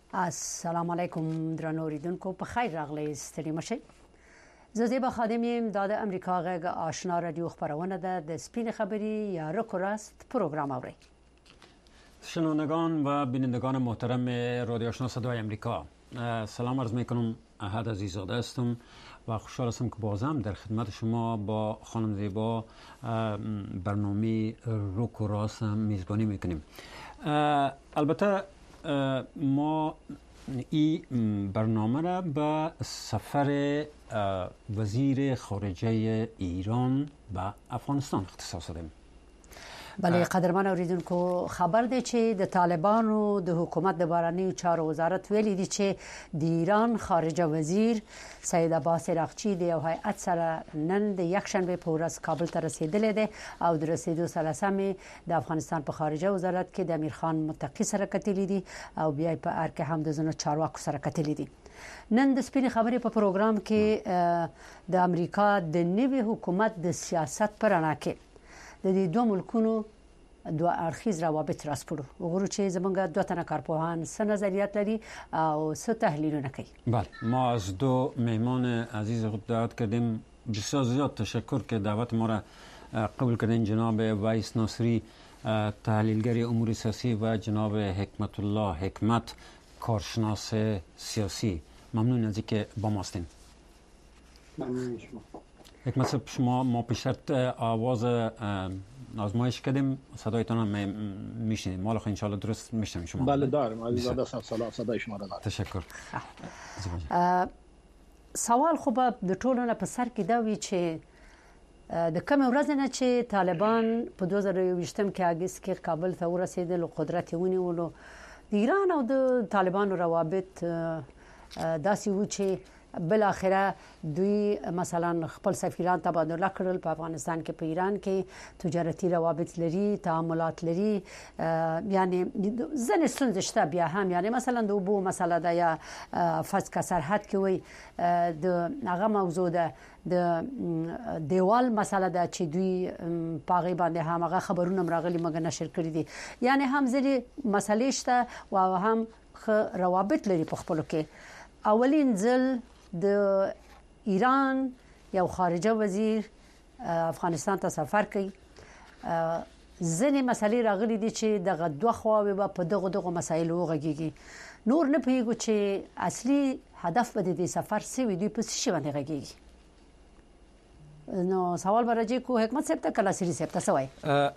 السلام علیکم درنو اوریدونکو په خیر راغلی ستړي مشئ. زه زیبا خادم یم د امریکا غږ آشنا رادیو خبرونه ده د سپین خبری یا رکوراست پروگرام اوري. شنوندگان و بینندگان محترم رادیو آشنا صدای امریکا، سلام عرض میکنم. احد عزیزاده هستم و خوشحال هستم که بازم در خدمت شما با خانم زیبا برنامه رکوراست میزبانی میکنیم. البته ما این برنامه را به سفر وزیر خارجه ایران به افغانستان اختصاص دادیم. بله قدرمن اوریدونکو، خبر دی چې د طالبانو د حکومت د بهرنیو چارو وزارت ویلي دی چې د ایران خارجه وزیر سید عباس عراقچی د یو هیئت سره نن د یکشنبه په ورځ کابل ته رسیدلی دی او د رسیدو سره سمې د افغانستان په خارجه وزارت کې د امیر خان متقی سره کتلی دي او بیا په ارکه هم د زنو چارواکو سره کتلی دي. نن د سپین خبرې په پروګرام کې د امریکا د نوي حکومت د سیاست پر اړه کې د دې دوه ملکونو دوه اړخیز روابط راسپړو وګورو چې زمونږ دوه تنه کارپوهان څه نظریات لري او څه تحلیلونه کوي. بله، ما از دو مهمان عزیز خود دعوت کردیم. بسیار زیاد تشکر که دعوت ما را قبول کردین. جناب ویس ناصری تحلیلگر امور سیاسی و جناب حکمت الله حکمت کارشناس سیاسی، ممنون از اینکه با ما هستین. ممنون شما. حکمت صاحب، شما ما پیشتر آواز آزمایش کردیم، صدایتان هم میشنید. ما ان شاء الله درست میشنویم شما. بله دارم. عزیزاده سلام، صدای شما را دارم. تشکر. سوال خو به د ټولو نه په سر کې دا وی چې د کوم ورځ نه چې طالبان په 2020 کې اگست کې کابل ته ورسېدل او قدرت ونیولو، د ایران او د طالبانو روابط داسې و چې بل اخره دوی مثلا خپل سفیران تبادله کړل په افغانستان کې، په ایران کې تجارتي روابط لري، تعاملات لري، یعنی ځنې ستونزې شته بیا هم، یعنی مثلا د اوبو مسله ده یا فسکه سرحد کې وي د هغه موضوع ده، د دیوال مسله ده چې دوی پاغي باندې هم هغه خبرونه راغلي مګر نشر کړی دي، یعنی هم ځلې مسلې شته او هم روابط لري په خپل کې. اولین ځل د ایران یو خارجه وزیر افغانستان ته سفر کوي، ځنې مسلې راغلي دي چې دغه دوه خواوې به په دغه مسایلو غږیږي. نور نه پیږو چې اصلي هدف به د سفر څه وي، دوی په څه شي باندې غږیږي. نو سوال برجه کو حکمت صاحب ته کلا سری صاحب ته سوای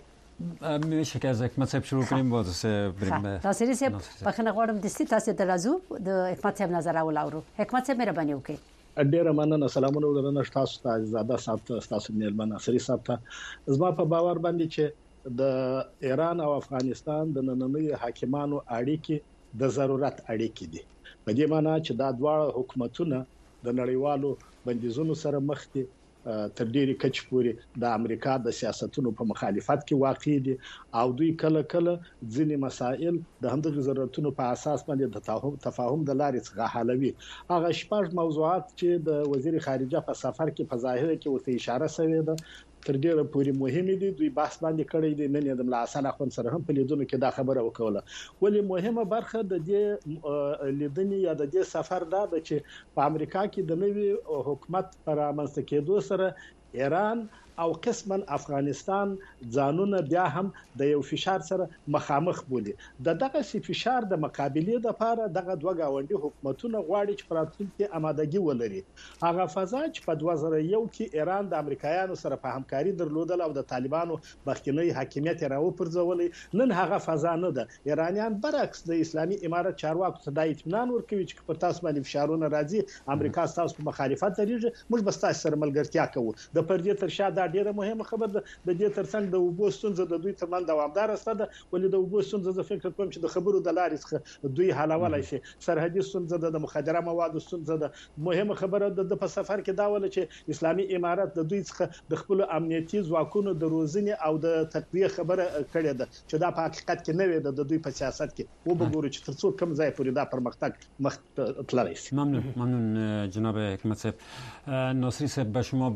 میشه که از حکمت صاحب شروع کنیم باز بریم ناصری صاحب. بخښنه غواړم د ستاسو تاسو د حکمت صاحب نظر اولورو. حکمت صاحب مهرباني وکړئ. ډیره مننه. سلامونه ورنه تاسو ته عزیزاده صاحب، تاسو نیلمن ناصری صاحب ته. زما په باور باندې چې د ایران او افغانستان د نننوي حاکمانو اړیکې د ضرورت اړیکې دي، په دې معنی چې دا دواړه حکومتونه د نړیوالو بندیزونو سره مخ دي، تر ډیرې کچې پورې د امریکا د سیاستونو په مخالفت کې واقع دي او دوی کله کله ځینې مسائل د همدغه ضرورتونو په اساس باندې د تفاهم د لارې څخه حلوي. هغه شپږ موضوعات چې د وزیر خارجه په سفر کې په ظاهر کې ورته اشاره شوې ده تر ډیره پورې مهمه دي. دوی بحث باندې کړی دی. نن د ملا حسن اخوند سره هم په لیدونو کې دا خبره وکوله. ولی مهمه برخه د دې لیدنې یا د دې سفر دا ده چې په امریکا کې د نوي حکومت پر رامنځته کېدو سره ایران او قسما افغانستان ځانونه بیا هم د یو فشار سره مخامخ بولي. دغه فشار د مقابله لپاره دغه دوه گاونډي حکومتونه غواړي چې پراتونکو آمادګي ولري. هغه فضا چې په 2001 کې ایران د امریکایانو سره په همکاري درلودل او د طالبانو بخښنی حاکمیت راو پرځولې، نن هغه فضا نه ده. ایرانیان برعکس د اسلامي امارت چارواکو ته د اطمینان ورکوي چې پر تاسو باندې فشارونه راځي، امریکا تاسو په مخالفت لري، موږ به تاسو سره ملګرتیا کوو. د پردې تر شا دا ډیره مهمه خبر ده. د دې ترڅنګ د اوبو ستونزه د دوی ترمن دوامدار ستده، ولې د اوبو ستونزه زه فکر کوم چې د خبرو د لارې څخه دوی حلولای شي. سرحدي ستونزه د مخدره موادو ستونزه ده. مهمه خبره د په سفر کې دا ول چې اسلامي امارت د دوی څخه د خپل امنیتي ځواکونو د روزنې او د تقویه خبره کړې ده چې دا په حقیقت کې نه وي د دوی په سیاست کې. و بګورو چې تر څو کم ځای پورې دا پرمختګ مخ تللی شي. ممنون جناب حکمت صاحب. ناصری صاحب به شما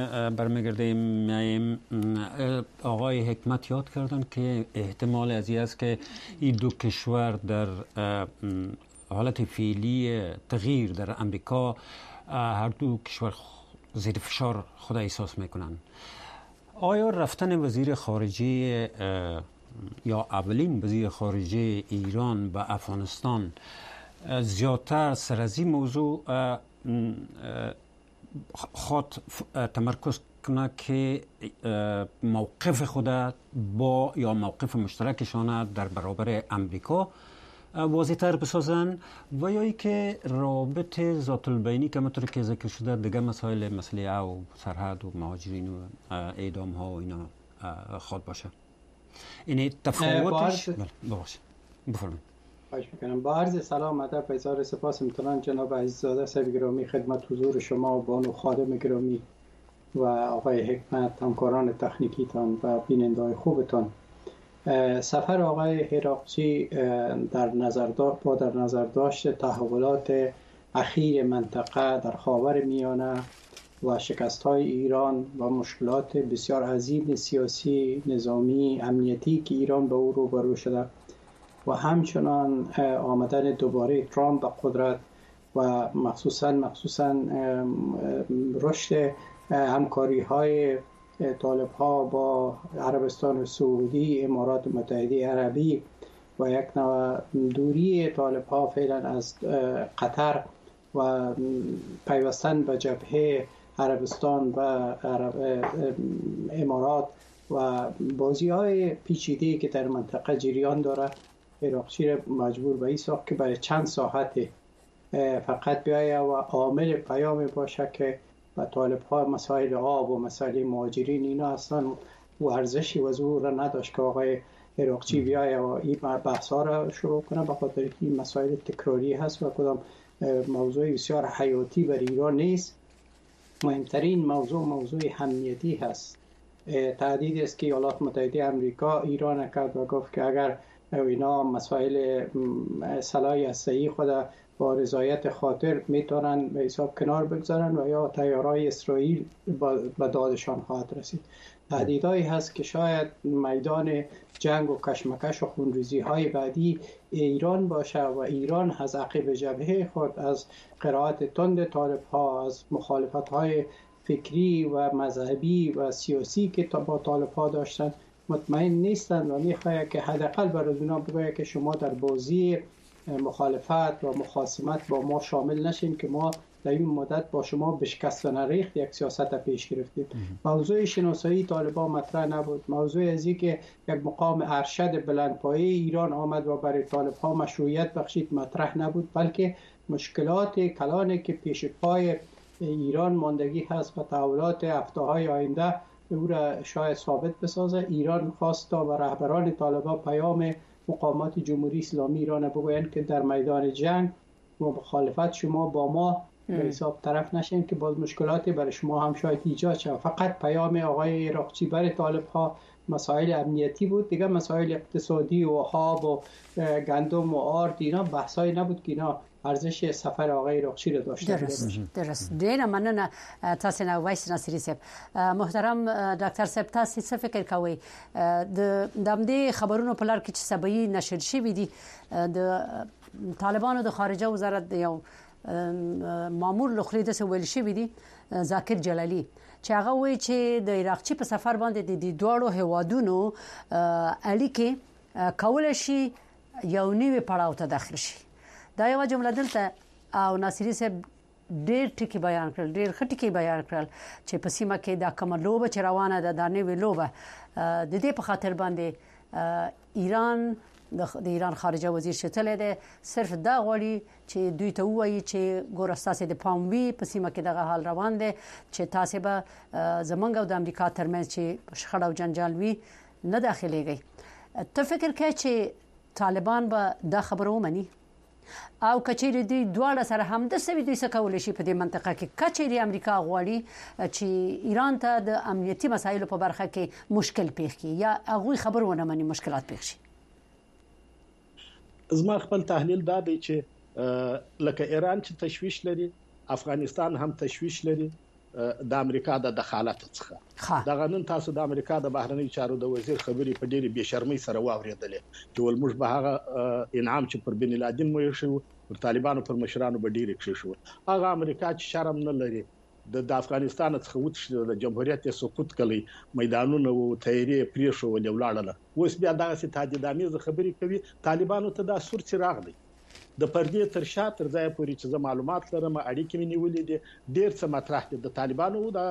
برمیگردیم. آقای حکمت یاد کردن که احتمال از این است که این دو کشور در حالت فعلی تغییر در امریکا هر دو کشور زیر فشار خود احساس میکنند. آیا رفتن وزیر خارجه یا اولین وزیر خارجه ایران به افغانستان زیادتر سر از این موضوع خود تمرکز کنه که موقف خود با یا موقف مشترکشان در برابر امریکا واضح‌تر بسازن و یا ای که رابط ذات البینی که همونطور که ذکر شده دیگه مسئله او سرحد و مهاجرین و اعدام ها و اینا خود باشه. این تفاوتش باشه. بفرمایید. خواهش میکنم. با عرض سلام ادب و اظهار سپاس امتنان جناب عزیزاده صاحب گرامی خدمت حضور شما و بانو خادم گرامی و آقای حکمت همکاران تکنیکیتان و بیننده‌های خوبتان. سفر آقای هراقچی در نظر داشت تحولات اخیر منطقه در خاورمیانه و شکست‌های ایران و مشکلات بسیار عظیم سیاسی، نظامی، امنیتی که ایران به او روبرو شده و همچنان آمدن دوباره ترامپ به قدرت و مخصوصاً رشد همکاری‌های طالب‌ها با عربستان سعودی، امارات متحده عربی و یک نوع دوری طالب‌ها فعلا از قطر و پیوستن به جبهه عربستان و امارات و بازی‌های پیچیده‌ای که در منطقه جریان داره هراقچی را مجبور به این ساخت که برای چند ساعت فقط بیایه و عامل پیام باشه که و طالب‌ها مسائل آب و مسائل مهاجرین اینا اصلا ارزشی و زور نداشت که آقای هراقچی بیایه و این بحث‌ها را شروع کنه، به خاطر که این مسائل تکراری هست و کدام موضوع بسیار حیاتی بر ایران نیست. مهمترین موضوع امنیتی هست. تهدیدی است که ایالات متحده آمریکا ایران کرد و گفت که اگر اینا مسائل سلاح هسته‌ای خود با رضایت خاطر میتونن به حساب کنار بگذارن و یا طیارهای اسرائیل به دادشان خواهد رسید. تهدیدهایی هست که شاید میدان جنگ و کشمکش و خونریزی های بعدی ایران باشه و ایران از عقب جبهه خود از قرائت تند طالب ها، از مخالفت های فکری و مذهبی و سیاسی که با طالب ها داشتن مطمئن نیستند و میخواهد که حداقل برای اونا بگوید که شما در بازی مخالفت و مخاصمت با ما شامل نشین که ما در این مدت با شما بشکست و نریخت یک سیاست پیش گرفتیم. موضوع شناسایی طالبان مطرح نبود. موضوع ازی که یک مقام ارشد بلندپایه ایران آمد و برای طالبان مشروعیت بخشید مطرح نبود، بلکه مشکلات کلانی که پیش پای ایران ماندگی هست و تحولات هفته‌های آینده او را شاید ثابت بسازه. ایران خواست تا و رهبران طالبان پیام مقامات جمهوری اسلامی ایران بگویند که در میدان جنگ و مخالفت شما با ما به حساب طرف نشین که باز مشکلاتی برای شما هم شاید ایجاد شد. فقط پیام آقای هراقچی برای طالب ها مسائل امنیتی بود، دیگه مسائل اقتصادی و آب و گندم و آرد اینا بحثایی نبود که اینا ارزش سفر آقای هراقچی را داشته درست. ډیره مننه تاسو نه وایس ناصری صاحب. محترم ډاکټر صاحب تاسو څه فکر کوئ د دې خبرونو په لړ کې چې سبعي نشر شوي دي د طالبانو د خارجه وزارت یو مامور لخري د ویل شوي دي ذاکر جلالی چې هغه وایي چې د هراقچی په سفر باندې د دوړو هوادونو اړیکې کول شي یو نوې پړاو ته داخل شي. دا یو جمله دلته او ناصری صاحب ډېر ټکی بیان کړل، ډېر خټکی بیان کړل چې په سیمه کې دا کومه لوبه چې روانه ده د نوې لوبه د دې په خاطر باندې ایران د ایران خارجه وزیر شتل ده صرف دا غوړي چې دوی ته وایي چې ګورستاسه د پاموي په سیمه کې دغه حال روان دي چې تاسو به زمونږ او د امریکا ترمنځ چې شخړه او جنجال وي نه داخليږي. ته فکر کوي چې طالبان به دا خبره ومني او کچېری دی دواړه سره هم د سوي دوی سکول شي په دې منطقه کې کچېری امریکا غواړي چې ایران ته د امنیتي مسایلو په برخه کې مشکل پیښ کړي یا هغه خبرونه مني مشکلات پیښ شي. زما خپل تحلیل دا دی چې لکه ایران چې تشویش لري، افغانستان هم تشویش لري، د امریکا د دخالت څخه دا غنن تاسو د امریکا د بهرنی چارو د وزیر خبري په ډېری بے شرمۍ سره واوریدلې چې ول موږ به هغه انعام چې پر بن لادن مو شو پر طالبانو پر مشرانو به ډېر کې شو هغه امریکا چې شرم نه لري د افغانستان څخه وتښتېد د جمهوریت سقوط کړي میدانونه او تیری پریښو ولولاړه اوس بیا دغه تهدیدامیز خبري کوي طالبانو ته دا سور څراغ دی د پردې تر شا تر ځای پورې چې معلومات لرم اړیکې مې نیولې دي ډېر څه مطرح دي د طالبانو او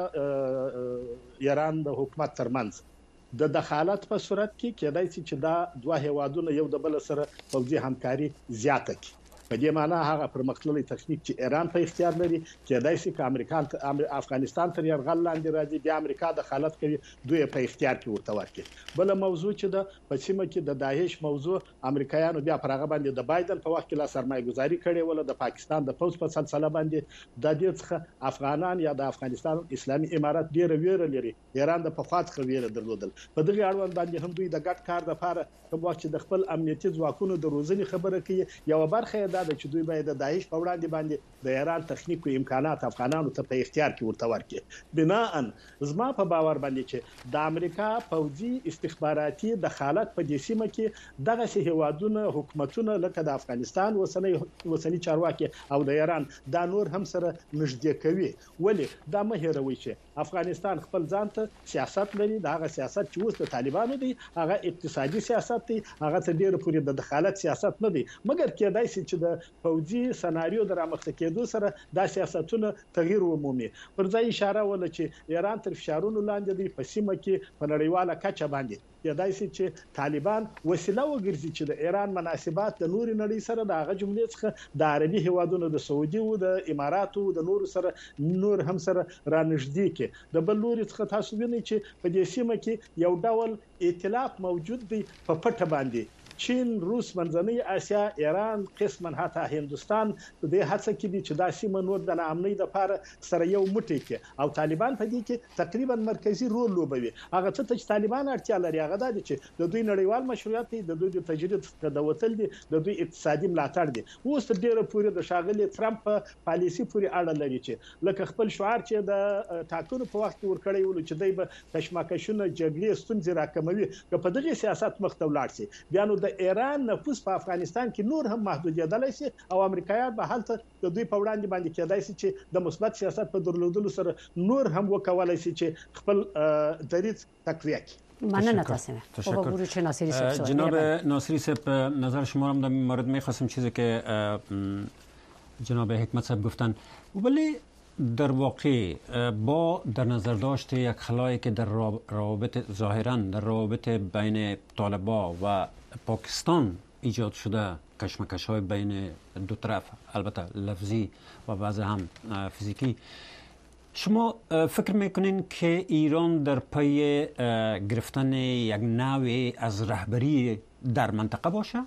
د ایران د حکومت ترمنځ د دخالت په صورت کې کېدای شي چې دا دوه هیوادونه یو د بل سره فوزي همکاري زیاته کړي په دې معنی هغه پرمختللي تخنیک چې ایران په اختیار لري کېدای شي چې امریکا افغانستان تر یرغل لاندې راځي بیا امریکا دخالت کوي دوی په اختیار کې ورته ورکړي بل موضوع چې د پښیمه کې د داعش موضوع امریکایانو بیا پر هغه باندې د بایدن په وخت کې لا سرمایه‌ګذاري کړې ول د پاکستان د فوج په سلسله باندې د دې څخه افغانان یا د افغانستان اسلامي امارات ډېر ویره لري ایران د پخوات خویره درلودل په دغه اړوند باندې هم دوی د ګډ کار لپاره کوم وخت چې د خپل امنیتي ځواکونو د روزنې خبره کوي یو برخه دا چې دوی باید د داعش په وړاندې باندې د ایران تخنیک او امکانات افغانانو ته په اختیار کې ورته ورکړي بناء زما په باور باندې چې د امریکا پوځي استخباراتي دخالت په دې سیمه کې دغه هیوادونه حکومتونه لکه د افغانستان وسنی چارواکي او د ایران دا نور هم سره نږدې کوي ولی دا مه هېروي چې افغانستان خپل ځان ته سیاست لري دا هغه سیاست چې اوس د طالبانو دی هغه اقتصادي سیاست دی هغه ته ډېر پورې د دخالت سیاست نه دی مګر کېدای شي چې د فوجي سناریو د رامخته کېدو سره دا سیاستونه تغییر ومومي پر ځای اشاره ول چې ایران تر فشارونو لاندې دی په سیمه کې په نړیواله کچه باندې کېدای شي چې طالبان وسیله وګرځي چې د ایران مناسبات د نوري نړۍ سره د هغه جملې څخه د عربي هیوادونو د سعودي او د اماراتو د نور سره نور هم سره رانږدې کې د بل لوري څخه تاسو وینئ چې په دې سیمه کې یو ډول ائتلاف موجود دی په پټه باندې چین روس منځنۍ اسیا ایران قسما حتی هندستان د دې هڅه کې دي چې دا سیمه نور د ناامنۍ لپاره سره یو موټی کې او طالبان په دې کې تقریبا مرکزی رول لوبوي هغه څه چې طالبان اړتیا لري هغه دا دي چې د دوی نړیوال مشروعیت دی د دوی د تجرید د وتل دي د دوی اقتصادي ملاتړ دي اوس ډیره پورې د شاغلي ترامپ پالیسی پورې اړه لري چې لکه خپل شعار چې د ټاکنو په وخت ورکړی ول چې دوی به کشمکشونه جګړې ستونزې راکموي که په دغه سیاست مخ ته ولاړ شي بیا نو د ایران نفوذ په افغانستان کې نور هم محدودیدل شي او امریکایان به هلته د دوی په وړاندې باندې کېدای شي چې د مثبت سیاست په درلودلو سره نور هم وکولای شي چې خپل دریځ تقویه کړي مننه تشکر جناب ناصری صاحب نظر شما هم در مورد می‌خواستم چیزی که جناب حکمت صاحب گفتن ولی در واقع با در نظر داشت یک خلایی که در روابط ظاهرا در روابط بین طالبان و پاکستان ایجاد شده کشمکش‌های بین دو طرف البته لفظی و بعضی هم فیزیکی شما فکر میکنین که ایران در پی گرفتن یک نوعی از رهبری در منطقه باشه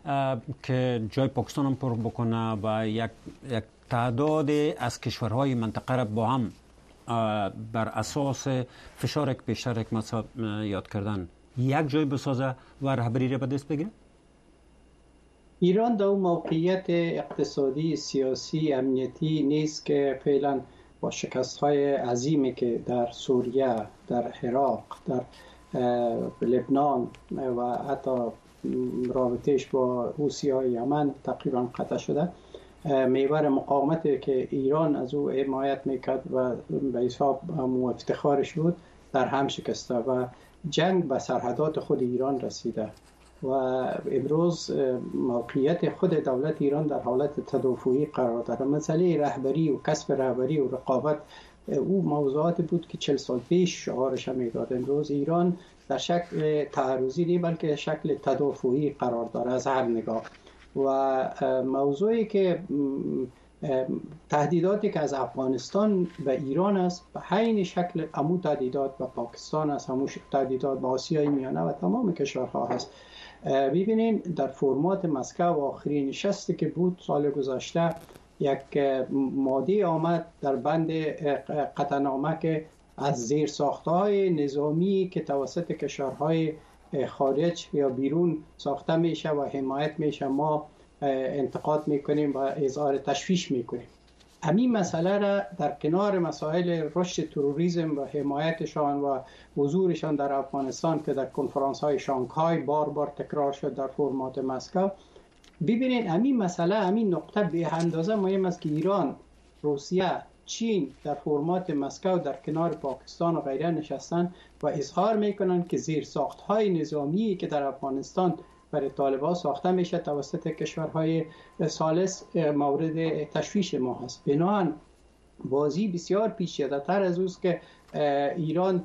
که جای پاکستان هم پر بکنه و یک تعداد از کشورهای منطقه را با هم بر اساس فشار بیشتر حکمت یاد کردن یک جای بسازه و رهبری را به دست بگیره؟ ایران در موقعیت اقتصادی، سیاسی، امنیتی نیست که فعلا با شکست‌های عظیمی که در سوریه، در عراق، در لبنان و حتی رابطهش با حوثی‌های یمن تقریبا قطع شده محور مقاومتی که ایران از او حمایت میکرد و به حساب افتخارش بود در هم شکسته و جنگ به سرحدات خود ایران رسیده و امروز موقعیت خود دولت ایران در حالت تدافعی قرار دارد. مسئله رهبری و کسب رهبری و رقابت او موضوعات بود که 40 سال پیش شعارش میداد. امروز ایران در شکل تعرضی نیست بلکه شکل تدافعی قرار دارد از هر نگاه و موضوعی که تهدیداتی که از افغانستان به ایران است به عین شکل همو تهدیدات به پاکستان است، همو تهدیدات به آسیای میانه و تمام کشورها هست. ببینین در فرمات مسکو آخرین نشستی که بود سال گذشته یک ماده آمد در بند قطعنامه که از زیرساخت‌های نظامی که توسط کشورهای خارج یا بیرون ساخته میشه و حمایت میشه ما انتقاد میکنیم و اظهار تشویش میکنیم همین مسئله را در کنار مسائل رشد تروریسم و حمایتشان و حضورشان در افغانستان که در کنفرانس های شانگهای بار بار تکرار شد در فرمات مسکو، ببینید همین مسئله، همین نقطه به اندازه مهم است که ایران، روسیه، چین در فرمات مسکو در کنار پاکستان و غیره نشستن و اظهار میکنن که زیرساخت‌های نظامی که در افغانستان برای طالبان ساخته میشه توسط کشورهای ثالث مورد تشویش ما هست. بنابراین بازی بسیار پیچیده‌تر از اوست که ایران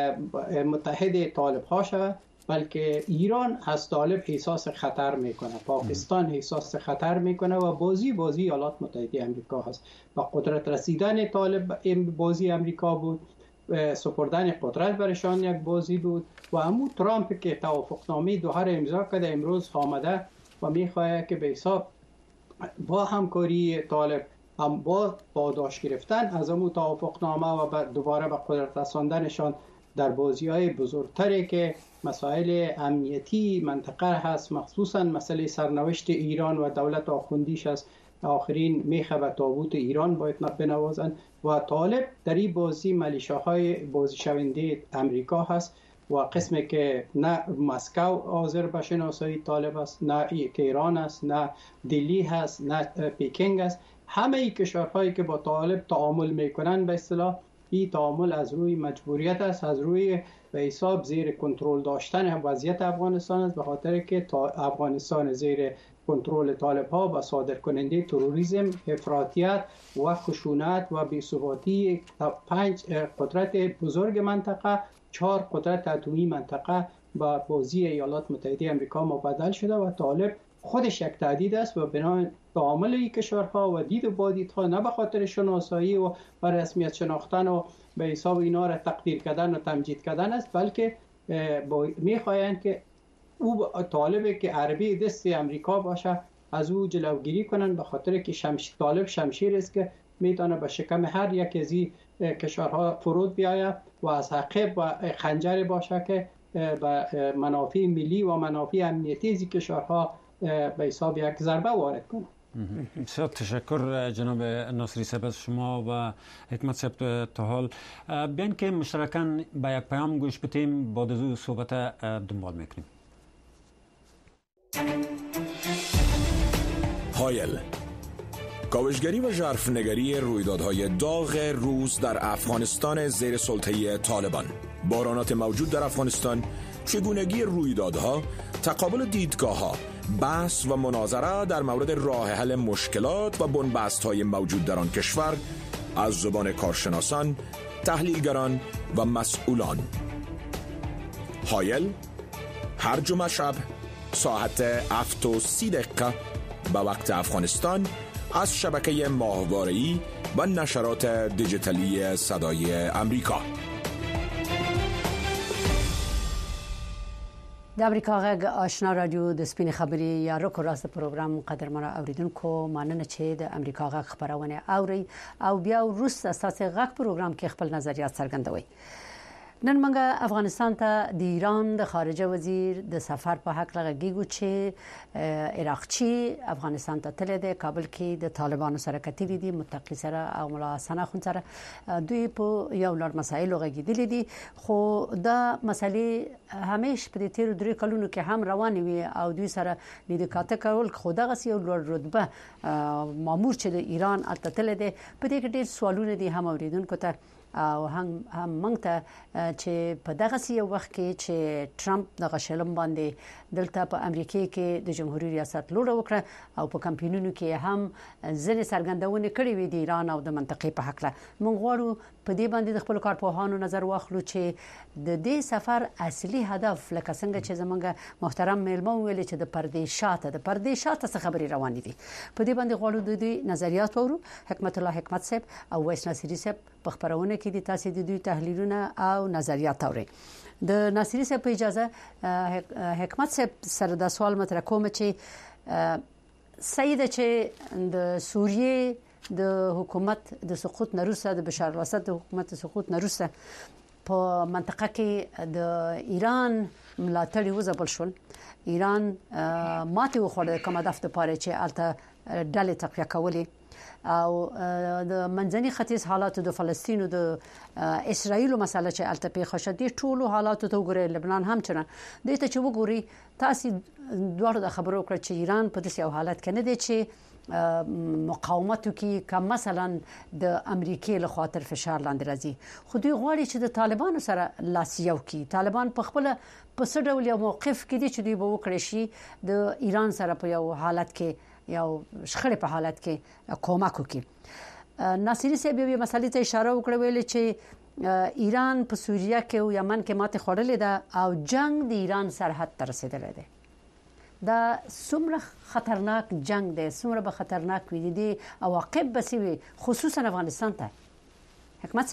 متحد طالب ها شود، بلکه ایران از طالب احساس خطر میکنه، پاکستان احساس خطر میکنه و بازی ایالات متحده آمریکا هست. و قدرت رسیدن طالب بازی آمریکا بود، سپردن قدرت برشان یک بازی بود و همون ترامپ که توافقنامه دوحه را امضا کرده امروز آمده و میخواهد که به حساب با همکاری طالب هم با پاداش گرفتن از همون توافقنامه و دوباره به قدرت رساندنشان در بازی‌های بزرگتری که مسائل امنیتی منطقه هست، مخصوصا مسئله سرنوشت ایران و دولت آخوندیش است، آخرین میخه و تابوت ایران باید بنوازند و طالب در این بازی ملیشاهای بازی شونده امریکا هست و قسمی که نه مسکو حاضر به شناسایی طالب است، نه تهران است، نه دلی هست، نه پکینگ است. همه این کشورهایی که با طالب تعامل میکنن به اصطلاح این تعامل از روی مجبوریت است، از روی به حساب زیر کنترل داشتن وضعیت افغانستان است، به خاطر که افغانستان زیر کنترل طالب ها و صادر کننده تروریسم، افراطیت و خشونت و بی‌ثباتی 5 قدرت بزرگ منطقه، 4 قدرت اتمی منطقه با بازی ایالات متحده آمریکا مبدل شده و طالب خودش یک تهدید است و بنای تعامل این کشورها و دید و بادیدها نه به خاطر شناسایی و رسمیت شناختن و به حساب اینا را تقدیر کردن و تمجید کردن است، بلکه میخواهند که او طالبی که عربی دست امریکا باشه از او جلوگیری کنن، به خاطر که طالب شمشیر است که میتونه به شکم هر یک از این کشورها فرود بیاید و از عقب و خنجر باشه که به منافع ملی و منافع امنیتی از این کشورها به حساب یک ضربه وارد کنه. بسیار تشکر جناب ناصری صاحب از شما و حکمت صاحب. تا حال بیان که مشترکاً به یک پیام گوش بدیم، بعد از او صحبت دنبال میکنیم. هایل، کاوشگری و ژرفنگری رویدادهای داغ روز در افغانستان زیر سلطه طالبان، بحرانات موجود در افغانستان، چگونگی رویدادها، تقابل دیدگاه‌ها، بحث و مناظره در مورد راه حل مشکلات و بنبست‌های موجود در آن کشور از زبان کارشناسان، تحلیلگران و مسئولان. هایل، هر جمعه شب ساعت 7:30 به وقت افغانستان از شبکه ماهواره‌ای و نشرات دیجیتالی صدای امریکا. د امریکا غږ آشنا رادیو د سپین خبري یا رکو راست پروګرام قدرمن اوریدونکو، مننه چې د امریکا غږ خبرونه اوري او بیا وروسته اساسي غږ پروګرام کې خپل نظریات څرګندوي. نن موږ افغانستان ته د ایران د خارجه وزیر د سفر په حق لغږیږو چې عراقچی افغانستان ته تللی دی، کابل کې د طالبانو سره کتلی دي، متقی سره او ملا حسن اخوند سره دوی په یو لړ مسایلو غږیدلي دي، خو دا مسلې همیش په تیر 3 کلونو کې هم روانې وي او دوی سره لیدکاته کول، خو دغه یو لوړ رتبه مامور چې د ایران التتل دي په دې کې ډېر سوالونه دي هم اوریدونکو ته او هم موږ ته چې په دغه یو وخت کې چې ټرمپ د غشلم باندې دلته په امریکا کې د جمهوریت ریاست لوړ وکړه او په کمپاینونو کې هم ځنې څرګندونه کړې وې د ایران او د منطقې په حق له. موږ غواړو په دې باندې د خپل کارپوهانو نظر واخلو چې د دې سفر اصلي هدف لکه څنګه چې زمونږ محترم میلمه ویل چې د پردې شاته څه خبري روان دي، په دې باندې غواړو د دې نظریات وورو. حکمت الله حکمت صاحب او ویس ناصری صاحب په خبرونه کې د تاسو د دوی تحلیلونه او نظریات اوري. د ناصری صاحب په اجازه حکمت صاحب سره د سوال مطرح کوم چې سید چې د سوریه د حکومت د سقوط نروسه، د بشار الاسد د حکومت سقوط نروسه په منطقه کې د ایران ملاتړي وزبل شول، ایران ماته وخوړه کوم هدف ته پاره چې الته ډلې تقویه کولې او د منځني ختیځ حالات د فلسطین او د اسرایل مسله چې الته په خشدي ټولو حالات ته وګورئ لبنان هم چنه د ته چې وګوري تاسو دوه د خبرو کړ چې ایران په داسې حالت کې نه دی چې مقاومت کوي کوم مثلا د امریکای له خاطر فشار لاندې راځي خو دوی غواړي چې د طالبانو سره لاسیو کوي طالبان په خپل په څه ډول یو موقف کې دي چې دوی به وکړي شي د ایران سره په یو حالت کې یو شخړې په حالت کې کومک وکړي ناصری صاحب یو مسلې ته اشاره وکړه ویل چې ایران په سوریه کې او یمن کې ماته خورلې ده او جنگ د ایران سرحد ته رسیدلی دی دا څومره خطرناک جنگ دی څومره به خطرناک وي دي عواقب به سوي خصوصا افغانستان ته حکمت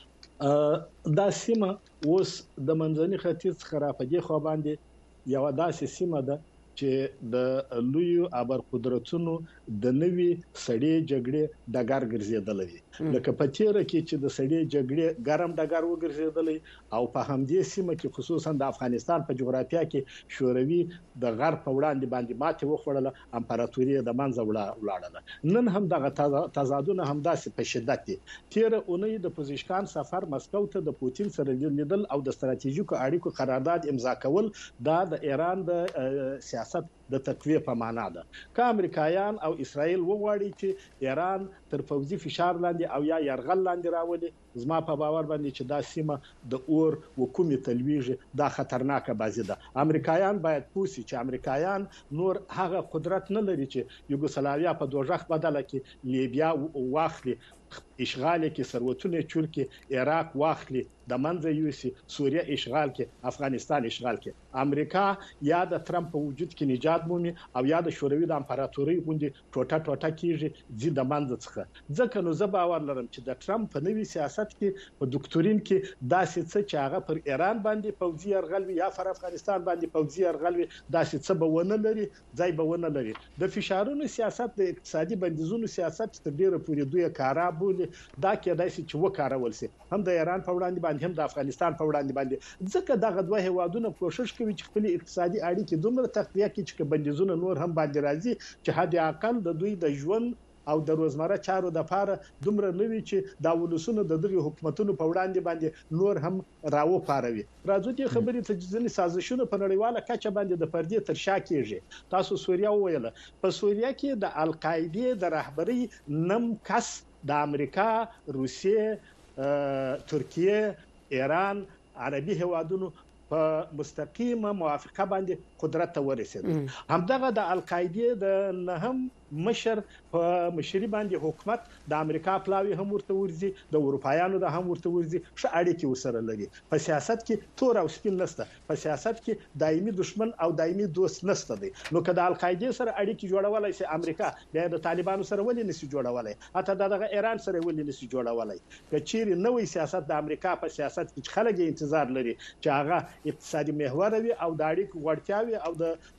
صاحب دا سیمه اوس د منځني ختیځ خرافدي خو باندې یو داسې سیمه ده چې د لوی ابرقدرتونو د نوي سړې جګړې ډګر ګرځیدلې لکه په تیر کې چې د سړې جګړې ګرم ډګر وګرځیدلې او په همدې سیمه کې خصوصا د افغانستان په جغرافیه کې شوروي د غرب په وړاندې باندې ماته وخوړله امپراتوري د منځه ولاړه نن هم دغه تضادونه هم داسې په شدت دي تیر اونۍ د پوزیشکان سفر مسکو ته د پوتین سره لیدل او د ستراتیژیکو اړیکو قرارداد امضا کول دا د ایران د سیاست د تقویه په معنا ده که امریکایان او اسرائیل وغواړي چې ایران تر پوځي فشار لاندې او یا يرغل لاندې راولي زما په باور باندې چې دا سیمه د اور حکومت تلويږي دا خطرناکه بازي ده امریکایان باید پوښي چې امریکایان نور هغه قدرت نه لري چې یوګوسلاویا په دوژخ بدله کې لیبیا واخلي اشغال کې ثروتونه چور کې عراق واخلي د منځه یوسي سوریه اشغال کې افغانستان اشغال کې امریکا یا د ترامپ په وجود کې نجات مومي او یا د شوروي د امپراتوري غوندي ټوټه کیږي زی د منځ څخه ځکه نو زه باور لرم چې د ترامپ په نوي سیاست کې په ډاکټورین کې داسې څه چې هغه پر ایران باندې پوځي يرغل یا پر افغانستان باندې پوځي يرغل داسې څه به ونه لري ځای به ونه لري د فشارونو سیاست د اقتصادي بندیزونو سیاست تر ډیره پورې دوی کارا بوله دا کېدای شي چې وکارول شي هم د ایران په وړاندې باندې هم د افغانستان په وړاندې باندې ځکه دغه دوه هیوادونه کوشش کوي چې خپل اقتصادي اړیکې دومره تقویه کړي چې بندیزونه نور هم باندې راځي چې حد اقل د دوی د ژوند او د روزمره چارو د لپاره دومره نوي چې د ولسونو د دغه حکومتونو په وړاندې باندې نور هم راو پاروي راځو چې خبرې ته ځینې سازشونه په نړیواله کچه باندې د پردي تر شا کېږي تاسو سوریه وویل په سوریه کې د القاعده د رهبری نم کس د امریکا روسیه ترکیه ایران عربي هوادونو په مستقیمه موافقه باندې قدرت ته ورسېد همدغه د القاعده د نهم مشر په مشري باندې حکومت د امریکا پلاوی هم ورته ورزي د اروپایانو د هم ورته ورزي ش اړیکې وسره لري په سیاست کې تور او سپین نشته په سیاست کې دایمي دشمن او دایمي دوست نشته دی نو که د القاعده سره اړیکې جوړولای شي امریکا د طالبانو سره ولې نشي جوړولای حتی دغه ایران سره ولې نشي جوړولای کچېری نوې سیاست د امریکا په سیاست کې خلک انتظار لري چې هغه اقتصادي محور وي او د اړیکو وړتیاوي او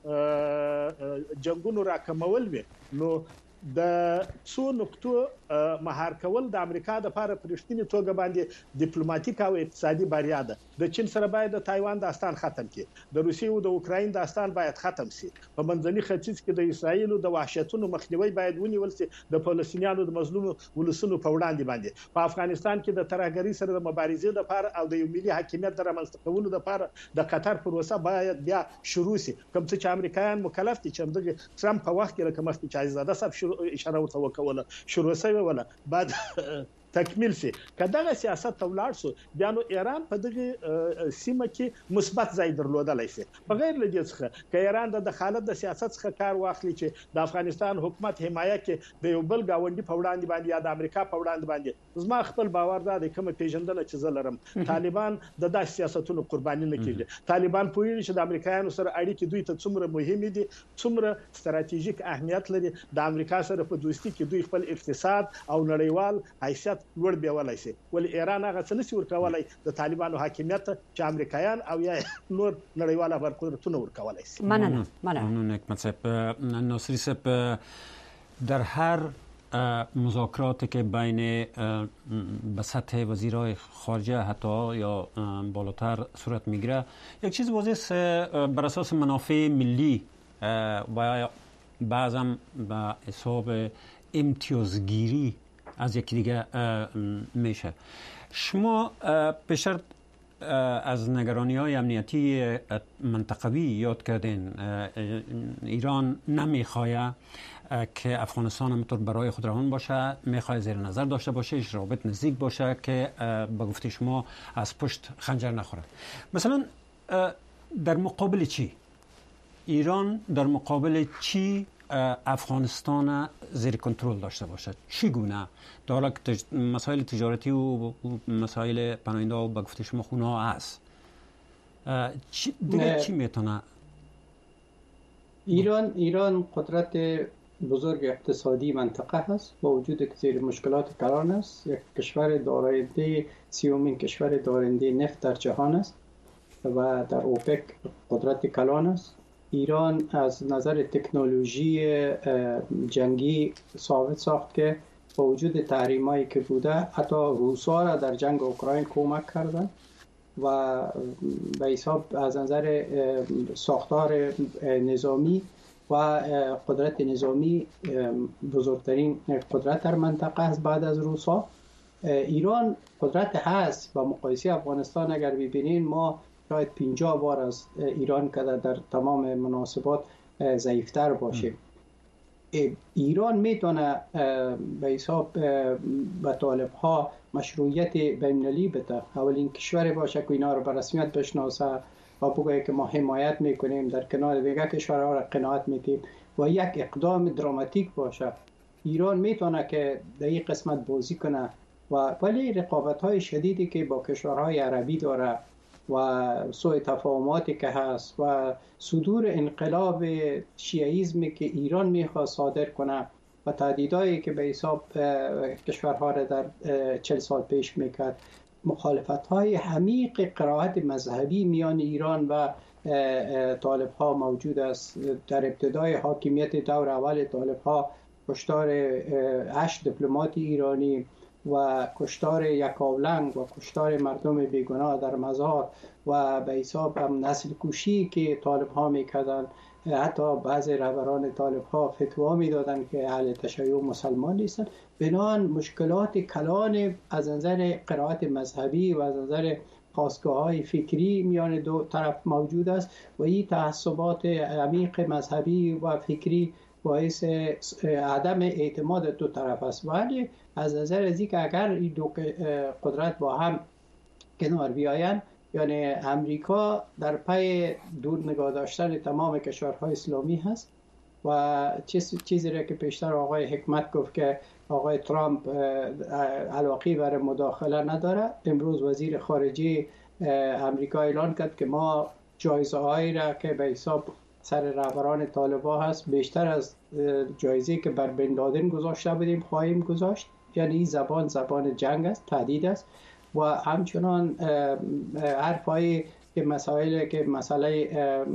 د جنگونو راکمول وي نو د څو نقطو مهار کول د امریکا د لپاره پرشتنی توګه باندې ډیپلوماټیک او اقتصادي بریا ده د چین سره باید د تایوان داستان ختم کړي د روسیې او د اوکراین داستان باید ختم شي په منځني ختیځ کې د اسرایل او د وحشتونو مخنیوي باید ونیول شي د فلسطینیانو د مظلوم ولسونو په وړاندې باندې په افغانستان کې د ترهګری سره د مبارزې لپاره او د یو ملي حاکمیت د رامنځته کولو لپاره د قطر پروسه باید بیا شروع شي کوم چې امریکایان مکلف دي چې د ترامپ په وخت کې رقم مخکې عزیزاده صاحب اشاره ورته وکوله شروع شوی ولا بعد تکمیل شي کداغه سیاست تولاړ سو بیا نو ایران په دغه سیمه کې مثبت ځای درلودلای شي بغیر له دې څخه ک ایران د دخالت د سیاست څخه کار واخلي چې د افغانستان حکومت حمایه کې د یو بل گاونډي په وړاندې باندې یا د امریکا په وړاندې باندې زما خپل باور ده کوم پیژندنه چې زلرم طالبان د داس سیاستونو قرباني نه کیږي طالبان پوهیږي چې د امریکایانو سره اړیکې دوی ته څومره مهمه دي څومره ستراتیژیک اهمیت لري د امریکا سره په دوستي کې دوی خپل اقتصاد او نړیوال حیثیت لوړ بیولای شي ول ایران هغه څه نشي ورکولای د طالبانو حاکمیت چې امریکایان او یا نور نړیواله برقدرتونه ورکولای شي ممنون حکمت صاحب ناصری صاحب در هر مذاکراتی که بین به سطح وزیرای خارجه حتی یا بالاتر صورت میگیره یک چیز واضح است بر اساس منافع ملی و بعضا به حساب امتیازگیری از یکی دیگه میشه. شما پیشتر از نگرانی‌های امنیتی منطقوی یاد کردین. ایران نمیخواد که افغانستان همونطور برای خود روان باشه، میخواد زیر نظر داشته باشه، رابط نزدیک باشه که به گفته شما از پشت خنجر نخوره. مثلا در مقابل چی؟ ایران در مقابل چی افغانستان زیر کنترل داشته باشه؟ چگونه؟ در حالی که مسائل تجارتی و مسائل پناهنده و به گفته شما خونه ها هست، دیگه چی میتونه؟ ایران قدرت بزرگ اقتصادی منطقه هست، با وجود که زیر مشکلات کلان است. یک کشور دارنده، سیومین کشور دارنده نفت در جهان است و در اوپک قدرت کلان است. ایران از نظر تکنولوژی جنگی ثابت ساخت که با وجود تحریمایی که بوده حتی روسا را در جنگ اوکراین کمک کردن و به حساب از نظر ساختار نظامی و قدرت نظامی بزرگترین قدرت در منطقه است بعد از روسا. ایران قدرت هست و مقایسه افغانستان اگر ببینین ما شاید 50 بار از ایران که در تمام مناسبات ضعیفتر باشه. ایران میتونه به حساب به طالب ها مشروعیت بین‌المللی بده، اولین کشور باشه که اینا رو به رسمیت بشناسه و بگه که ما حمایت میکنیم، در کنار دیگه کشورها را قناعت میدیم و یک اقدام دراماتیک باشه. ایران میتونه که در این قسمت بازی کنه ولی رقابت های شدیدی که با کشورهای عربی داره و سوء تفاهماتی که هست و صدور انقلاب شیعیزمی که ایران میخواد صادر کنه و تهدیدایی که به حساب کشورها را در 40 سال پیش میکرد، مخالفت‌های عمیق قرائت مذهبی میان ایران و طالب‌ها موجود است. در ابتدای حاکمیت دور اول طالب‌ها کشتار 8 دیپلمات ایرانی و کشتار یکاولنگ و کشتار مردم بیگناه در مزار و به حساب نسل کشی که طالب‌ها میکردن. حتی بعضی رهبران طالب‌ها فتوا میدادن که اهل تشیع مسلمان نیستن. بنابراین مشکلات کلان از نظر قرائت مذهبی و از نظر خاستگاه‌های فکری میان دو طرف موجود است و این تعصبات عمیق مذهبی و فکری باعث عدم اعتماد دو طرف است. ولی از نظر از که اگر این دو قدرت با هم کنار بیاین، یعنی امریکا در پی دور نگاه داشتن تمام کشورهای اسلامی هست و چیزی را که پیشتر آقای حکمت گفت که آقای ترامپ علاقه برای مداخله نداره، امروز وزیر خارجه امریکا اعلان کرد که ما جایزه هایی را که به حساب سر رهبران طالبان هست بیشتر از جایزه که بر بن لادن گذاشته بودیم خواهیم گذاشت. یعنی این زبان جنگ است، تهدید است و همچنان حرفایی که مسئله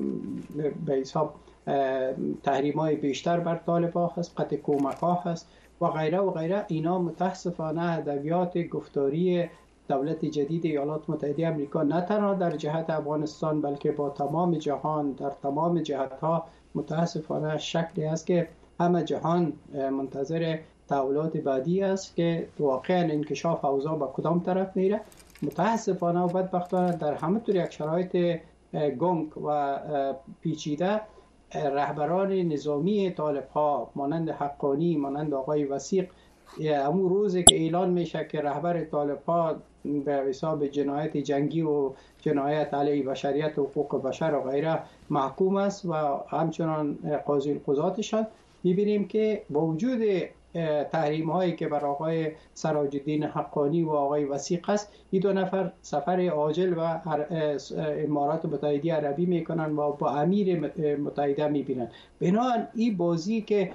به حساب تحریم‌های بیشتر بر طالبان هست، قطع کمک‌ها هست و غیره و غیره. اینا متاسفانه ادبیات گفتاری دولت جدید ایالات متحده آمریکا نه تنها در جهت افغانستان بلکه با تمام جهان در تمام جهت‌ها متاسفانه شکلی است که همه جهان منتظر تحولات بعدی است که واقعا انکشاف اوضاع به کدام طرف میره. متاسفانه و بدبختانه در همه طور یک شرایط گنگ و پیچیده رهبران نظامی طالب‌ها مانند حقانی، مانند آقای وثیق، همون روزی که اعلان میشه که رهبر طالب‌ها به حساب جنایت جنگی و جنایت علیه بشریت و حقوق بشر و غیره محکوم است و همچنان قاضی القضاتشان، میبینیم که با وجود تحریم هایی که بر آقای سراج الدین حقانی و آقای وثیق است، این دو نفر سفر عاجل و امارات متحده عربی میکنن و با امیر متحده میبینن. بنابراین این بازی که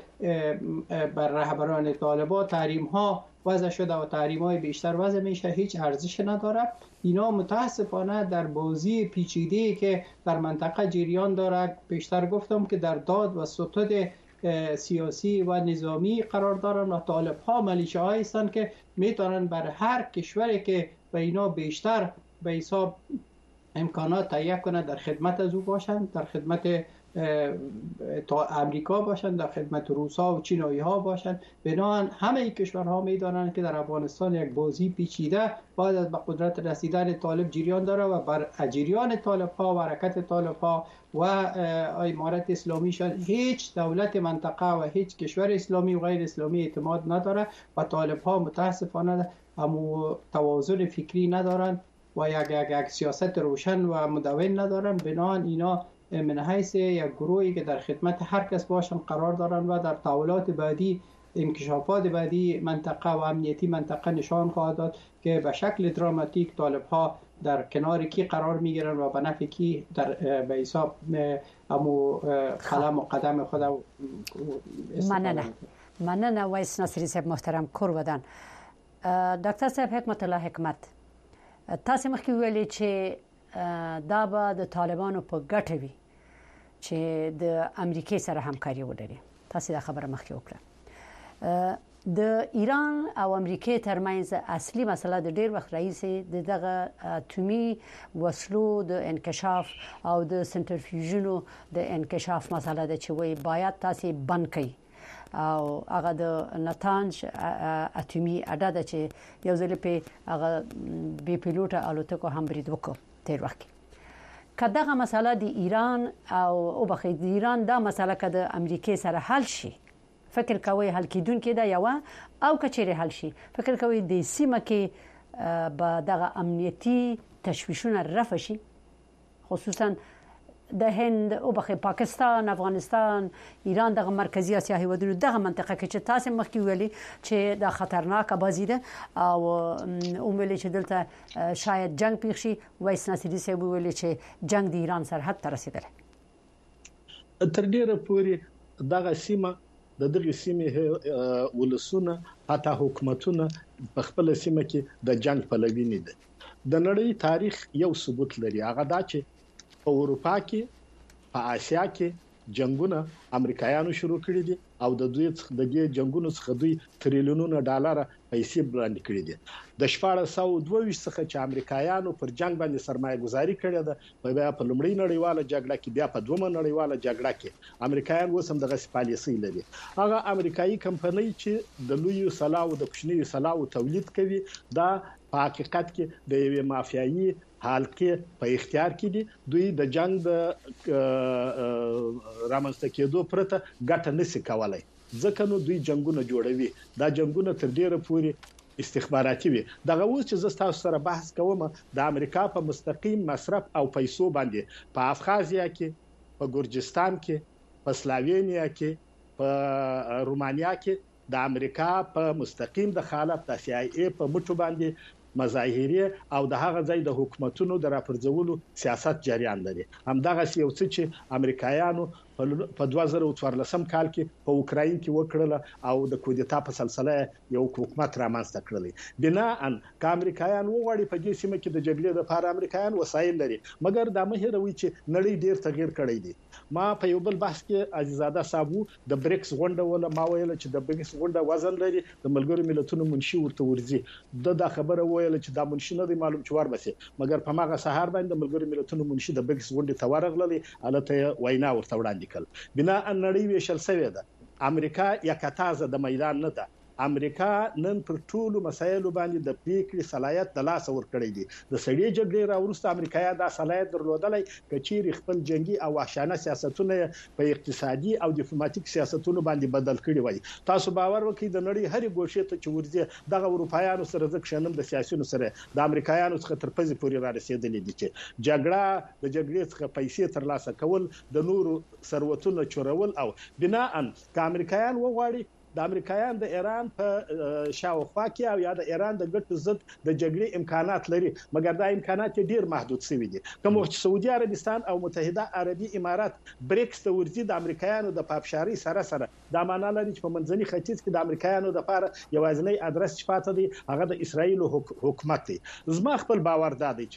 بر رهبران طالبان تحریم ها وضع شده و تحریم های بیشتر وضع میشه هیچ ارزش نداره. اینا متاسفانه در بازی پیچیده که در منطقه جریان دارد، بیشتر گفتم که در داد و ستد سیاسی و نظامی قرار دارن و طالب ها ملیشه هایی هستند که میتونن بر هر کشوری که به اینا بیشتر به حساب امکانات تهیه کنه در خدمت از او باشند، در خدمت تا امریکا باشند، در خدمت روسا و چینایی ها باشند. بنابراین همه کشورها میدانند که در افغانستان یک بازی پیچیده بعد از به قدرت رسیدن طالب جریان داره و بر جریان طالب ها و حرکت طالب ها و امارت اسلامی شد هیچ دولت منطقه و هیچ کشور اسلامی و غیر اسلامی اعتماد نداره و طالب ها متاسفانه هم توازن فکری ندارند و یک سیاست روشن و مدون ندارن. بنابراین اینا من حیث یک گروهی که در خدمت هر کس باشن قرار دارن و در تحولات بعدی، انکشافات بعدی منطقه و امنیتی منطقه نشان خواهد داد که به شکل دراماتیک طالب ها در کنار کی قرار میگیرن و به نفع کی در به حساب امو قلم و قدم خود مننه وایس ناصری صاحب محترم کور ودان. ډاکټر صاحب حکمت الله حکمت، تاسو مخکې ویلي چې دا به د طالبانو په ګټه وي چې د امریکای سره همکاري ولري. تاسو دا خبره مخکې وکړه. د ایران او امریکای ترمنځ اصلي مسله د ډیر وخت راهیسې دغه اتومي وسلو د انکشاف او د سنټرفیوژونو د انکشاف مسله ده چې وایي باید تاسو بند کړئ او هغه د نتانج اتومي اډه ده چې یو ځل په هغه بي پیلوټه الوتکو هم برید وکړ تیر وخت. کداغه مسله د ایران او بخې د ایران دا مسله کده امریکای سره حل شي، فکر کوي حل کیدونکې ده یو او کچېره حل شي، فکر کوي د سیمه کې به دغه امنیتي تشویشونه رفع شي، خصوصا د هند او بخې پاکستان، افغانستان، ایران دغه مرکزی اسیا هیوادونو دغه منطقه کې چې تاسو مخکې ویلي چې دا خطرناک بازی ده او ویلي چې دلته شاید جنگ پیښ شي. وایس ناصری صاحب ویلي چې جنگ د ایران سرحد ته رسیدلی. تر ډیره پورې دغه سیمه د دغه سیمې ولسونه حتی حکومتونه په خپل سیمه کې د جنگ پلوي نه دي. د نړۍ تاریخ یو ثبوت لري، هغه دا چې په اروپا کې په آسیا کې جنگونه امریکایانو شروع کړي دي او د دې جنگونو څخه دوی تریلیونونه ډالر پیسې وړاندې کړي دي. د 1422 څخه چې امریکایانو پر جنگ باندې سرمایه گذاري کړې ده، په لومړی نړیواله جګړه کې، بیا په دومره نړیواله جګړه کې امریکایان وسم دغه پالیسي لري. هغه امریکایي کمپنۍ چې د لوی سلاو د کوچنی سلاو تولید کوي دا په حقیقت کې د یوې مافیایي حالکه په اختیار کې دي. دوی د جنگ د رامنځته کېدو پرته ګټه نشي کولای، ځکه نو دوی جنگونه جوړوي. دا جنگونه تر ډیره پورې استخباراتي وي. دغه اوس چې تاسو سره بحث کوم د امریکا په مستقیم مصرف او پیسو باندې په افغازیا کې، په ګورجستان کې، په سلاوینیا کې، په رومانیا کې د امریکا په مستقیم دخالت د سی آی ای په مټو باندې مظاهره او د هغه ځای د حکومتونو د راپرځولو سیاست جریان لري. همدغه یو څه چې امریکایانو په 2014 کال کې په اوکراین کې وکړل او د کودتا په سلسله یو حکومت رامنځته کړل. بناءً که امریکایان وغواړي په دې سیمه کې د جګړې لپاره امریکایان وسایل لري، مګر دا مه هیروي چې نړۍ ډیر تغیر کړی دی. ما په یو بل بحث کې عزیزاده صاحب د بریکس غونډه ولا ما ویل چې د بریکس غونډه وزن لري، د ملګرو ملتونو منشي ورته ورځي. د خبره ویل چې دا منشي نه دی معلوم چې ور بسي، مګر په ماغه سهار باندې ملګرو ملتونو منشي د بریکس غونډه ته ورغللی، الته وینا ورته وړاندې کړ. بنا ان نړۍ ویشل شوې ده. امریکا یکتازه د میدان نه ده. امریکا نن پر ټولو مسایلو باندې د پریکړې صلاحیت د لاس ور کړی دی. د سړي جګړې راوروسته امریکا دا صلاحیت درلودلای کچېری خپل جنگي او وحشانه سیاستونه په اقتصادي او ډیپلوماټیک سیاستونو باندې بدل کړي وای. تاسو باور وکړئ د نړۍ هرې ګوښې ته چې ورځي دغه اروپایانو سره ځکه د سیاسيونو سره د امریکایانو څخه تر پزې پورې را رسیدلې دي چې جګړه د جګړې څخه پیسې ترلاسه کول، د نورو ثروتونو چورول او بناءً که امریکایان وغواړي د امریکایان د ایران په شاوخوا کې او یا د ایران د ګټو ضد د جګړې امکانات لري، مګر دا امکانات ډیر محدود شوي دي. کوم وخت سعودي عربستان او متحده عربي امارات بریکس ته ورځي د امریکایانو د پاپشاري سره دا معنی لري چې په منځني ختیځ کې د امریکایانو د لپاره یوازینی ادرس چې پاتې دی هغه د اسرایل حکومت دی. زما خپل باور دا دی چې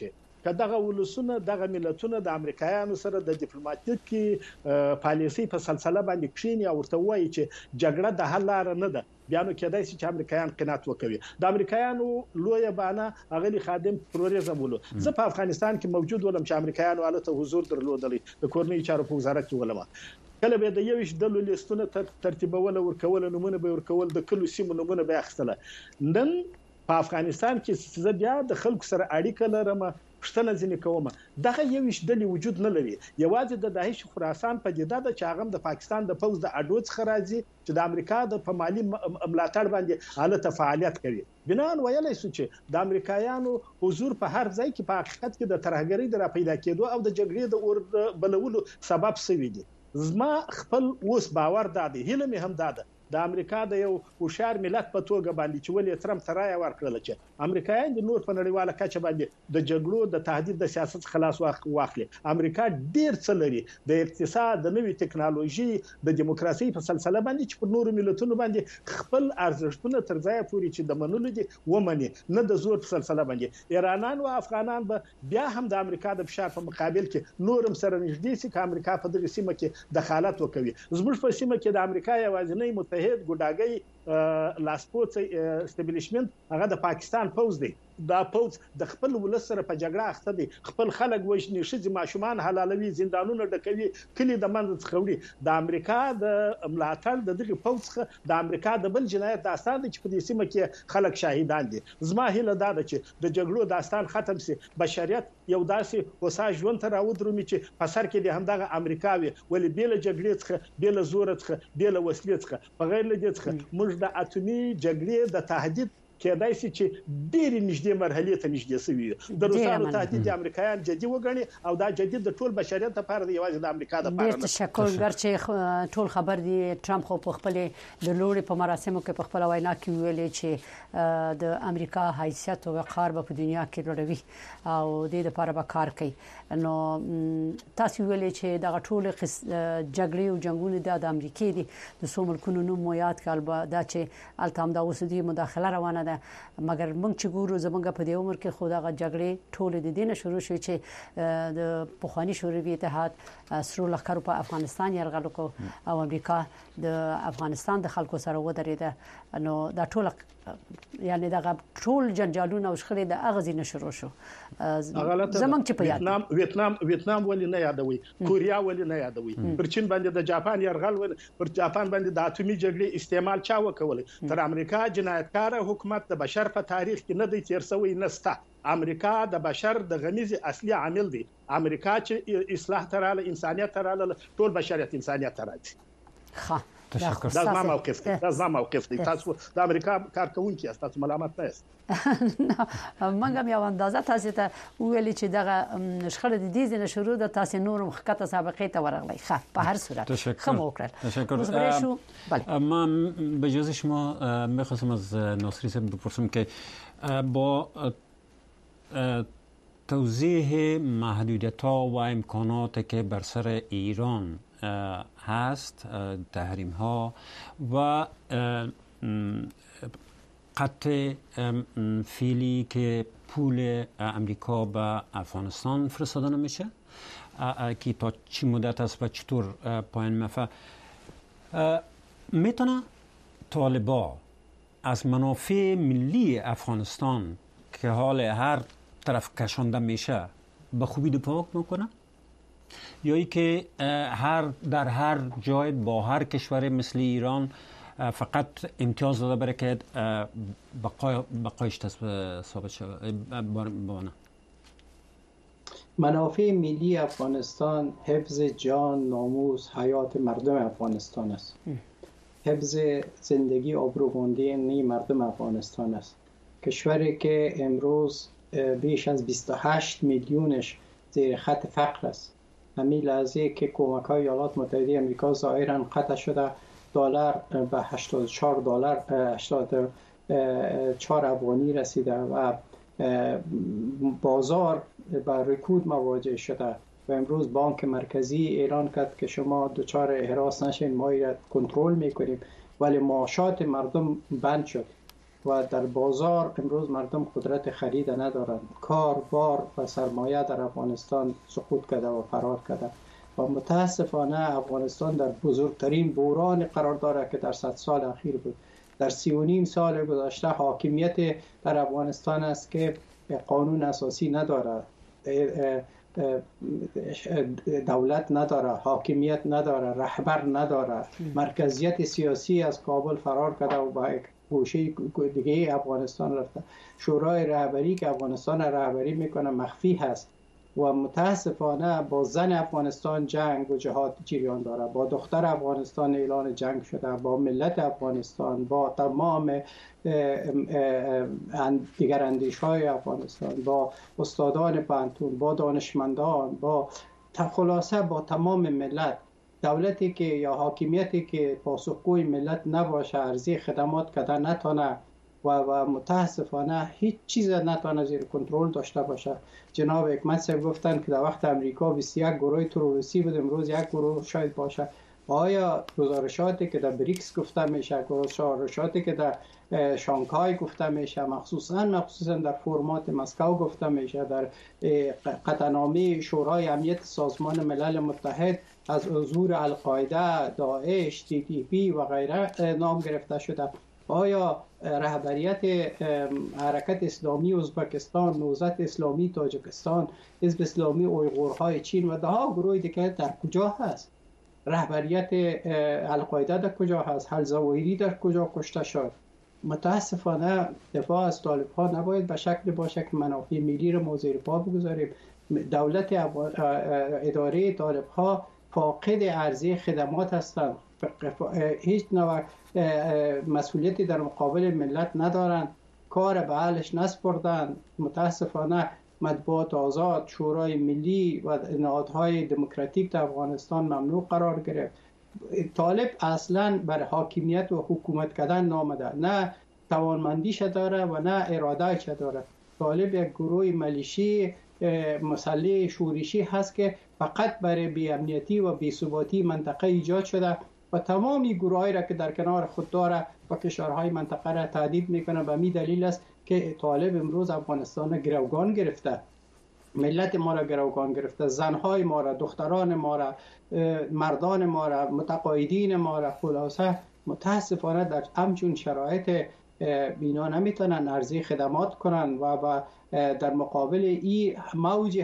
که دغه ولسونه دغه ملتونه د امریکایانو سره د ډیپلوماټیکي پالیسي په سلسله باندې کښینی او ورته وایي چې جګړه د حل لار نه ده، بیا نو کېدای شي چې امریکایان قناعت وکوي. د امریکایانو لوی بانه اغلی خادم تروریزم ولو. زه په افغانستان کې موجود ولم چې امریکایانو الته حضور درلودلی د کورنۍ چارو په وزارت کې ولم. کله به د یوش د لیستونه ترتیبول او ورکول نمونه به ورکول د کلو سیمو نمونه به اخستله. نن په افغانستان کې زه بیا د خلکو سره اړیکه لرم، پښتنه ځنې کوم. دغه یوش د وجود نه لري. یوازې د داعش خراسان په دیده د چاغم د پاکستان د پوز د اډو څخه راځي چې د امریکا د په مالی ملاتړ باندې حالت فعالیت کوي. بنان ویلای شو چې د امریکایانو حضور په هر ځای کې په حقیقت کې د ترهګری د را پیدا کېدو او د جګړې د اور بلولو سبب شوی دی. زما خپل اوس باور دادی هله مې هم داده د امریکا د یو هوښیار ملت په توګه باندې چې ولې ترامپ ترای ورکړل چې امریکایان د نور په نړیواله کچه باندې د جګړو د تهدید د سیاست خلاص واخلي. امریکا ډیر څه لري د اقتصاد، د نوې ټکنالوژي، د دیموکراسي په سلسله باندې چې په نورو ملتونو باندې خپل ارزښتونه تر ځای پورې چې د منلو دي ومني، نه د زور په سلسله باندې. ایرانان او افغانان به بیا هم د امریکا د فشار په مقابل کې نورم سره نږدې سي چې امریکا په دغه سیمه کې دخالت وکوي. زموږ په سیمه کې د امریکا یوازینی متحد ګډاګي لاسپوڅ استابلیشمنت هغه د پاکستان پوز دی. دا پوز د خپل ولس سره په جګړه اخته دي، خپل خلک وژني، شذ ماشومان حلالوي، زندانونه ډکوي، کلی د منځ څخه وړي. د امریکا د ملاتړ د دغه پوز څخه د امریکا د بل جنایت داستان دي چې په دې سیمه کې خلک شاهدان دي. زما هیله دا ده چې د جګړو داستان ختم شي، بشریت یو داسې وسا ژوند ته راودرومي چې په سر کې د همدغه امریکاوي ولې بیل جګړې څخه، بیل زور څخه، بیل وسلې څخه، په غیر لدې څخه موږ د اتومي جګړې د تهدید کېدای شي چې ډېری نږدې مرحلې ته نږدې شوي. د روسانو تهدید امریکایان جدي وګڼي او دا جدي د ټول بشریت لپاره دی، یوازې د امریکا لپاره نه. تشکر. ګرچې ټول خبر دی ټرمپ خو په خپل د لوړې په مراسمو کې په خپل وینا کې ویلي چې د امریکا حیثیت او وقار په دنیا کې لوړوي او د لپاره به کار کوي. نو تاسو ویلي چې د ټول جګړې او جنگونو د امریکای دي د څو ملکونو نوم مو یاد کړل دا چې التام دا اوسدي مداخله روانه ده، مګر موږ چې ګورو زمونږ په دې عمر کې خو دا جګړې ټول د دینه شروع شوې چې د پخوانی شوروي اتحاد سرو لښکرو په افغانستان یرغل وکړ او امریکا د افغانستان د خلکو سره ودرېده. نو دا ټول یعنی دا ټول جنجالونه او شخړې د اغزي نشرو شو. زمونږ چې په یاد ویتنام ولې نه یادوي، کوریا ولې نه یادوي، پر چین باندې د جاپان یرغل پر جاپان باندې د اتومي جګړې استعمال چا وکول. تر امریکا جنایتکار حکومت د بشر په تاریخ کې نه دی تیر شوی نسته. امریکا د بشر د غمیزه اصلي عامل دی. امریکا چې اصلاح تراله، انسانيت تراله، ټول بشریت انسانيت تراله. ښه تشکر. دا زما موقف دی. تاسو د امریکا کارکونکي تاسو ملامت نه یاست. منګم یو اندازه تاسو ته ویل چې دغه شخړه د دې نه شروع د تاسو نورم خکته سابقه ته ورغلی. ښه په هر صورت خم وکړل. تشکر. ما به اجازه شما می‌خواستم از ناصری صاحب بپرسم که با توضیح محدودیت‌ها و امکاناتی که بر سر ایران هست، تحریم ها و قطع فعلی که پول امریکا به افغانستان فرستاده نمیشه که تا چی مدت است و چطور پایان مفه، میتونه طالبا از منافع ملی افغانستان که حال هر طرف کشانده میشه به خوبی دفاع میکنه، یا ای که در هر جای با هر کشور مثل ایران فقط امتیاز داده برای که بقایش ثابت شود؟ منافع ملی افغانستان حفظ جان، ناموس، حیات مردم افغانستان است. حفظ زندگی آبروماندی مردم افغانستان است. کشوری که امروز بیش از 28 میلیونش زیر خط فقر است. همین لحظه که کمک‌های ایالات متحده آمریکا ظاهراً قطع شده، دلار به 84 دلار 84 افغانی رسیده و بازار با رکود مواجه شده و امروز بانک مرکزی اعلان کرد که شما دچار هراس نشین، ما را کنترل میکنیم، ولی معاشات مردم بند شد و در بازار امروز مردم قدرت خرید ندارند. کار، بار و سرمایه در افغانستان سقوط کرده و فرار کرده و متاسفانه افغانستان در بزرگترین بحران قرار دارد که در 100 سال اخیر بود. در 3.5 سال گذشته حاکمیت در افغانستان است که قانون اساسی ندارد، دولت نداره، حاکمیت نداره، رهبر نداره، مرکزیت سیاسی از کابل فرار کرده و با گوشه دیگه افغانستان رفته. شورای رهبری که افغانستان رهبری میکنه مخفی هست و متاسفانه با زن افغانستان جنگ و جهاد جریان داره، با دختر افغانستان اعلان جنگ شده، با ملت افغانستان، با تمام دیگر اندیش‌های افغانستان، با استادان پانتون، با دانشمندان، با خلاصه با تمام ملت. دولتی که یا حاکمیتی که پاسخگوی ملت نباشه، ارزی خدمات کده نتونه و متاسفانه هیچ چیز نتونه زیر کنترل داشته باشه. جناب حکمت صاحب گفتن که در وقت امریکا 21 گروه تروریستی بود، امروز یک گروه شاید باشه. آیا گزارشاتی که در بریکس گفته میشه، گزارشاتی که در شانگهای گفته میشه، مخصوصا در فرمات مسکو گفته میشه، در قطعنامه شورای امنیت سازمان ملل متحد از حضور القاعده، داعش، TTP و غیره نام گرفته شده. آیا رهبریت حرکت اسلامی ازبکستان، نهضت اسلامی تاجیکستان، حزب اسلامی اویغورهای چین و ده گروه دیگه در کجا هست؟ رهبریت القاعده در کجا هست؟ الزواهری در کجا کشته شد؟ متاسفانه دفاع از طالب ها نباید به شکل باشه که منافع ملی رو ما زیر پا بگذاریم. دولت اداره طالب ها فاقد عرضه خدمات هستند، هیچ نوع مسئولیتی در مقابل ملت ندارند، کار به حالش نسپردن. متاسفانه مطبوعات آزاد، شورای ملی و نهادهای دموکراتیک در افغانستان ممنوع قرار گرفت. طالب اصلا بر حاکمیت و حکومت کردن نامده، نه توانمندیش داره و نه ارادهش داره. طالب یک گروه ملیشی مسلح شورشی هست که فقط برای بی‌امنیتی و بی‌ثباتی منطقه ایجاد شده و تمامی گروهایی را که در کنار خود داره و کشورهای منطقه را تهدید میکنه. به می دلیل است که طالب امروز افغانستان را گروگان گرفته، ملت ما را گروگان گرفته، زنهای ما را، دختران ما را، مردان ما را، متقاعدین ما را. خلاصه متاسفانه در همچون شرایط اینا نمیتونن ارزی خدمات کنن و در مقابل این موجی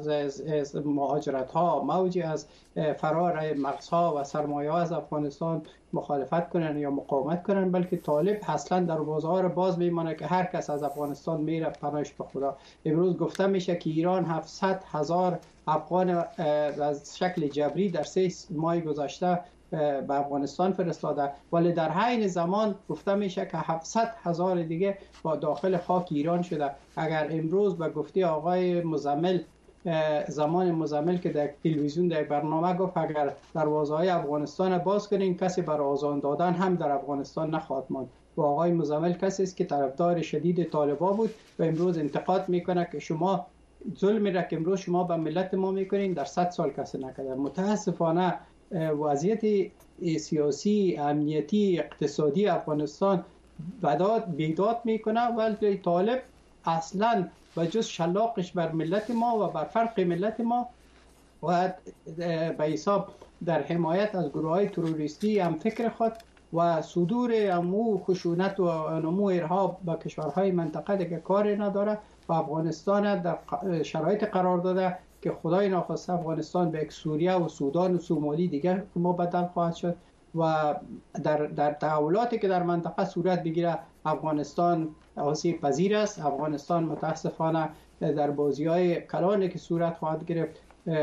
از مهاجرت ها، موجی از فرار مغزها و سرمایه ها از افغانستان مخالفت کنن یا مقاومت کنن، بلکه طالب اصلا در بازار باز میمانه که هر کس از افغانستان میره پناهش به خدا. امروز گفته میشه که ایران 700,000 افغان از شکل جبری در 3 ماه گذشته به افغانستان فرستاده، ولی در حین زمان گفته میشه که 700,000 دیگه با داخل خاک ایران شده. اگر امروز به گفته آقای مزمل، زمان مزمل که در تلویزیون در برنامه گفت اگر دروازه‌های افغانستان باز کنین کسی برای آزاد دادن هم در افغانستان نخواهد ماند. و آقای مزمل کسی است که طرفدار شدید طالبان بود و امروز انتقاد میکنه که شما ظلمی را که امروز شما به ملت ما میکنین در 100 سال کسی نکرده. متاسفانه وضعیت سیاسی، امنیتی، اقتصادی افغانستان بیداد میکنه، ولی طالب اصلا و جز شلاقش بر ملت ما و بر فرق ملت ما و به حساب در حمایت از گروه های تروریستی هم فکر خود و صدور امو خشونت و نمو ارهاب با کشورهای منطقه دیگه کار نداره و افغانستان در شرایط قرار داده که خدای ناخواسته افغانستان به یک سوریه و سودان و سومالی دیگه ما بدل خواهد شد و در تحولاتی که در منطقه صورت بگیره افغانستان آسیب پذیر است. افغانستان متاسفانه در بازی‌های کلانی که صورت خواهد گرفت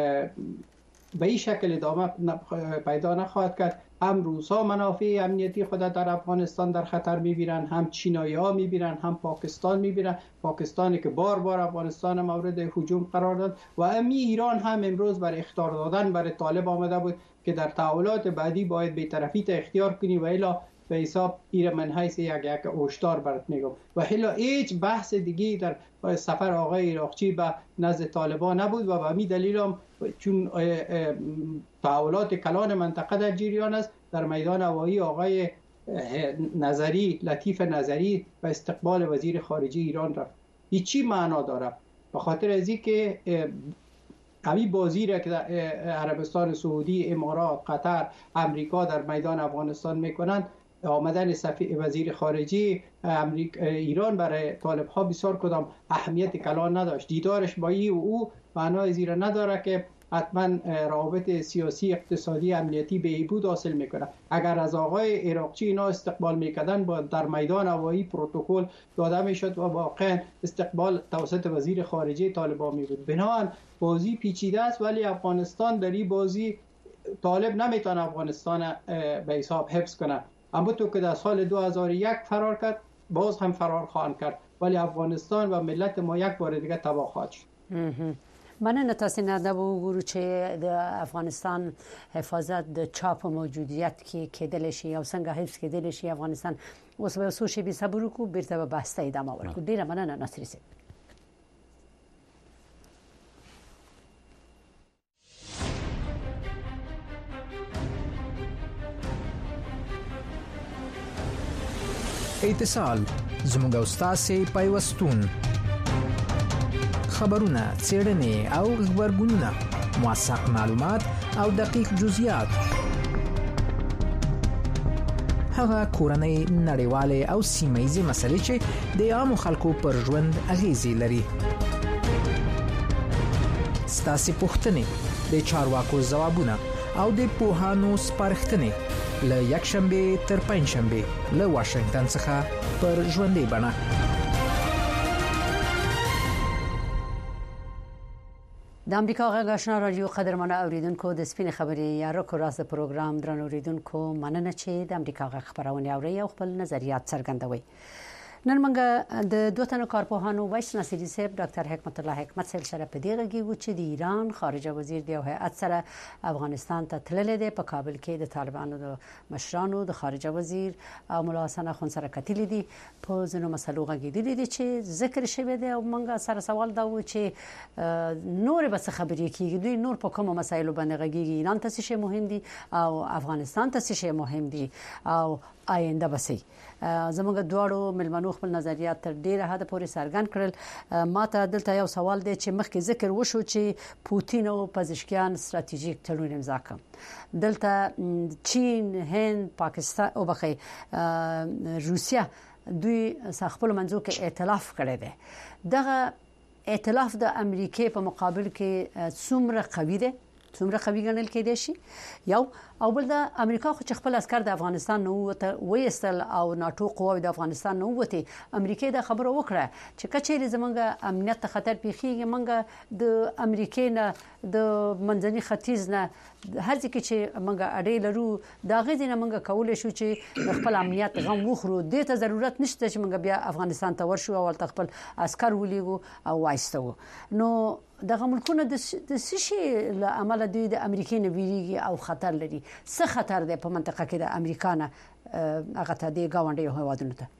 به این شکل ادامه پیدا نخواهد کرد. هم روس‌ها منافع امنیتی خود در افغانستان در خطر می‌بینن، هم چینایی‌ها می‌بینن، هم پاکستان می‌بینن، پاکستانی که بار بار افغانستان مورد هجوم قرار داد و ایران هم امروز برای اخطار دادن برای طالب آمده بود که در تحولات بعدی باید بی‌طرفی تا اختیار کنی و الا به حساب ایره من حیث یک اوشتار برات میگم و الا هیچ بحث دیگی در سفر آقای عراقچی به نزد طالبان نبود و به همین دلیل هم چون تحولات کلان منطقه در جریان است در میدان هوایی آقای نظری لطیف نظری و استقبال وزیر خارجه ایران رفت. هیچی معنا داره به خاطر از اینکه همین بازی را که عربستان سعودی، امارات، قطر، امریکا در میدان افغانستان میکنند، آمدن وزیر خارجه ایران برای طالب ها بسیار کدام اهمیت کلان نداشت. دیدارش با او معنای زیرا نداره که حتما روابط سیاسی، اقتصادی، امنیتی بهبود حاصل میکنه. اگر از آقای عراقچی اینا استقبال میکردن با در میدان هوایی پروتکل داده میشد و واقعا استقبال توسط وزیر خارجه طالبان میبود. بنابراین بازی پیچیده است، ولی افغانستان در این بازی طالب نمیتونه افغانستان به حساب حفظ کنه. اما تو که در سال 2001 فرار کرد، باز هم فرار خواهند کرد، ولی افغانستان و ملت ما یک بار دیگه تباه خواهد شد. مننه تاسو نه د وګورو چې د افغانستان حفاظت د چاپ موجودیت کې کېدل شي او څنګه حفظ کېدل شي افغانستان اوس به سوشي به صبر وکړو بیرته به بحث ته ادامه ورکړو. ډیره مننه ناصر صاحب. اتصال زموږ استاد پیوستون خبرونه، څېړنې او خبرګونونه، موثق معلومات او دقیق جزئیات، هغه کورنۍ، نړیوالې او سیمه‌ییزې مسلې چې د عامو خلکو پر ژوند اغیزې لري. ستاسو پوښتنې، د چارواکو ځوابونه او د پوهانو سپارښتنې له یکشنبه تر پنځشنبه له واشنگټن څخه پر ژوندۍ بڼه. د امریکا غږ آشنا رادیو قدرمنه اوریدونکو، د سپین خبرې یا رکو راز پروګرام درنو اوریدونکو، مننه چې د امریکا غږ خبرونه اوري او خپل نظریات څرګندوي. نن موږ د دوه تنو کارپوهانو وایس ناصری صاحب، ډاکټر حکمت الله حکمت صاحب سره په دې غږیږو چې د ایران خارجه وزیر د هیئت سره افغانستان ته تللی دی. په کابل کې د طالبانو د مشرانو، د خارجه وزیر او ملا حسن اخوند سره کتلي دي، په ځینو مسلو غږیدلي دي چې ذکر شوی دی. او موږ سره سوال دا و چې نور به څه خبرې کیږي، دوی نور په کومو مسایلو باندې غږیږي، ایران ته څه شی مهم دي او افغانستان ته څه شی مهم دي او آینده بسې. زموږ دواړو ملمنو خپل نظریات تر ډیره حد پورې څرګند کړل. ماته دلته یو سوال دی چې مخکې ذکر وشو چې پوتین او پزشکیان ستراتیژیک تړون امضا کړ. دلته چین، هند، پاکستان او بخې روسیا دوی خپل منځو کې ائتلاف کړی دی. دغه ائتلاف د امریکای په مقابل کې څومره قوي دی، څومره قوي ګڼل کېدای شي؟ یو او بل د امریکا خو چې خپل عسكر د افغانستان نه وېستل او ناتو قواوې د افغانستان نه وته، امریکای دا خبره وکړه چې کچېرې زمونږ امنیت ته خطر پیښیږي، مونږ د امریکای نه د منځني ختیځ نه هر ځکه چې مونږ اړې لرو دا غوښنه نه مونږ کولای شو چې خپل امنیت غم وخورو. دې ته ضرورت نشته چې مونږ بیا افغانستان ته ورشو او خپل عسكر ولېګو او وایستو. نو دغه ملکونه د سشي له عمله دوی د امریکای نه ویریږي او خطر لري. څه خطر دی په منطقه کې د امریکا نه هغه ته د گاونډي هیوادونو ته؟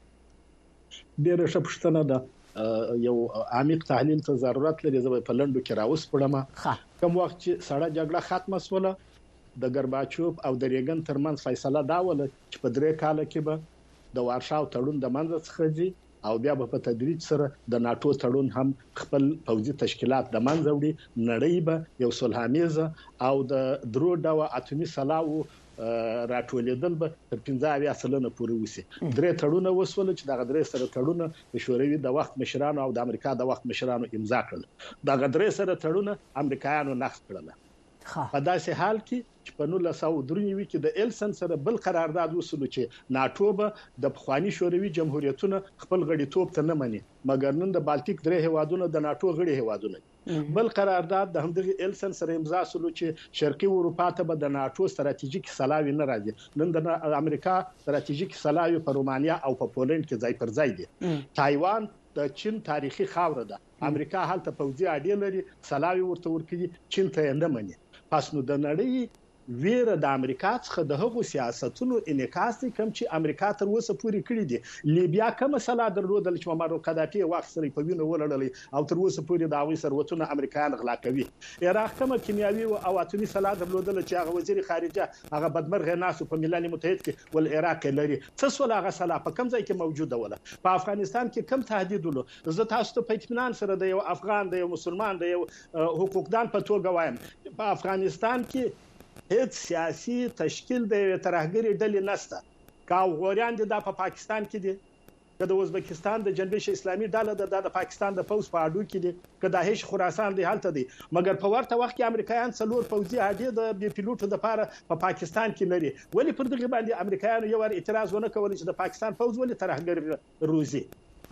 ډېر ښه پوښتنه ده. یو عمیق تحلیل ته ضرورت لري. زه په لندو کې راوس پړم کوم وخت چې سړه جګړه ختمه شوله د ګرباچوف او د ریګن ترمنځ فیصله دا وله چې په 3 کال کې به د وارشاو تړون د منځ څخه ځي او بیا په تدریج سره د ناتو تړون هم خپل پوځي تشکیلات د منځ وړي. نړۍ به یو صلحامیزه او د درو ډول اتمی سلاو راټولېدل به تر 15 سلنه پورې وسی. 3 تړونه وسول چې د 3 سره تړونه د شوروي د وخت مشرانو او د امریکا د وخت مشرانو امضا کړل. د 3 سره تړونه امریکایانو نقض کړل. په داسې حال کې چې په 1993 کې د ایلسن سره بل قرارداد وسول چې ناتو به د پخوانی شوروي جمهوریتونو خپل غړیتوب ته نه مني، مګر نن د بالټیک 3 هیوادونو د ناتو غړي هیوادونه. بل قرارداد د همدغه ایلسن سره امضا شول چې شرقي اروپا ته به د ناتو ستراتیژیک سلاوي نه راځي. نن د امریکا ستراتیژیک سلاوي په رومانیا او په پولند کې ځای پر ځای دي. تایوان د چین تاریخي خاور ده. امریکا هلته پوځي اډې لري، سلاوي ورته ورکړي، چین ته نه مني. پس نو د نړۍ ویره د امریکا څخه د هغو سیاستونو انعکاس دی کوم چې امریکا تر اوسه پورې کړی دي. لیبیا کوم مسله درلودل چې معمر قذافي واخیستل په وینو ولړلې او تر اوسه پورې د هغوی ثروتونه امریکایان غلا کوي. عراق کوم کیمیاوي او اتومي سلاح درلودل چې هغه وزیر خارجه هغه بدمرغه ناسو په ملل متحد کې ول عراق لري. څه سول هغه سلاح په کوم ځای کې موجوده وله؟ په افغانستان کې کم تهدید ولو؟ زه تاسو ته په اطمینان سره د یو افغان د یو مسلمان د یو حقوقدان په توګه وایم په افغانستان کې هیڅ سیاسي تشکیل د ترهګری ډلې نشته. کا غوریان دي د پاکستان کې دي، که د ازبکستان د جنبش اسلامي ډله د پاکستان د پوز په اډو کې دي، که د هیڅ خراسان دی حالت دي، مګر په ورته وخت کې امریکایان څلور پوځي اډې د بي پیلوټو د لپاره په پاکستان کې لري. ولی پر دغه باندې امریکایان یو ور اعتراض ونه کول چې د پاکستان پوز ولی ترهګر روزي؟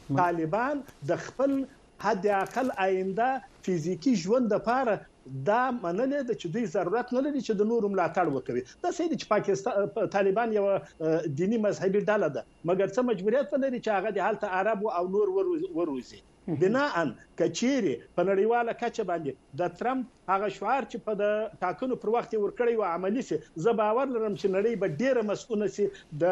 طالبان د خپل حد اقل آینده فزیکی ژوند لپاره دا منلې د چې دوی ضرورت نه لري چې د نورو ملاتړ وکړي. دا سید چې پاکستان طالبان یو دینی مذهبي ډله ده، مګر څه مجبوریت لري چې هغه د حالت عرب او نور وروزي. بناء کچيري په نړیواله کچه باندې د ترامپ هغه شعار چې په د ټاکنو پر وخت ورکړی و عملی سي، زه باور لرم چې نړۍ به ډیره مسؤونه سي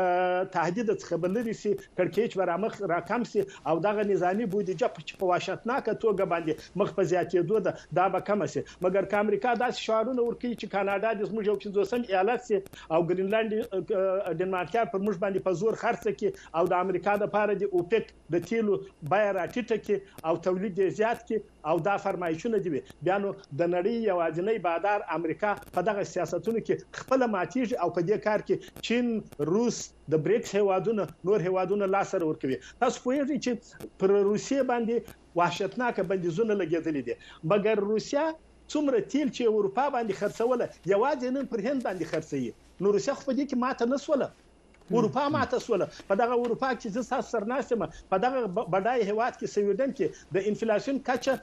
د تهدید څخه بلري سي، کړکېچ برامخ راکم سي او دغه نظامی بودیجه په واشتناکه توګه باندې مخ په زیاتېدو ده دا به کم سي. مګر که امریکا داسې شعارونه ورکړي چې کاناډا د زموږ یو 50 ایالت سي او ګرینلند ډنمارکیان پر موږ باندې په زور خرڅ کړي او د امریکا د لپاره د اوپک د تیلو بیا راټیټه کړي او تولید زیات کړي او دا فرمایشونه دي، بیا نو د نړۍ یوازینی بادار امریکا په دغه سیاستونو کې خپل ماتیږي او په دې کار کې چین، روس، د بریکس هیوادونه نور هیوادونه لاس سره ورکوي. تاسو پوهیږئ چې پر روسیې باندې وحشتناک بندیزونه لګیدلي دي، مګر روسیا څومره تیل چې اروپا باندې خرڅوله یوازې نن پر هند باندې خرڅوي، نو روسیا خو په دې کې ماته نسوله، اروپا ماته سوله. په دغه اروپا کې زه تاسو سره ناسم په دغه بډای هیواد کې سویډن کې د انفلیشن کچه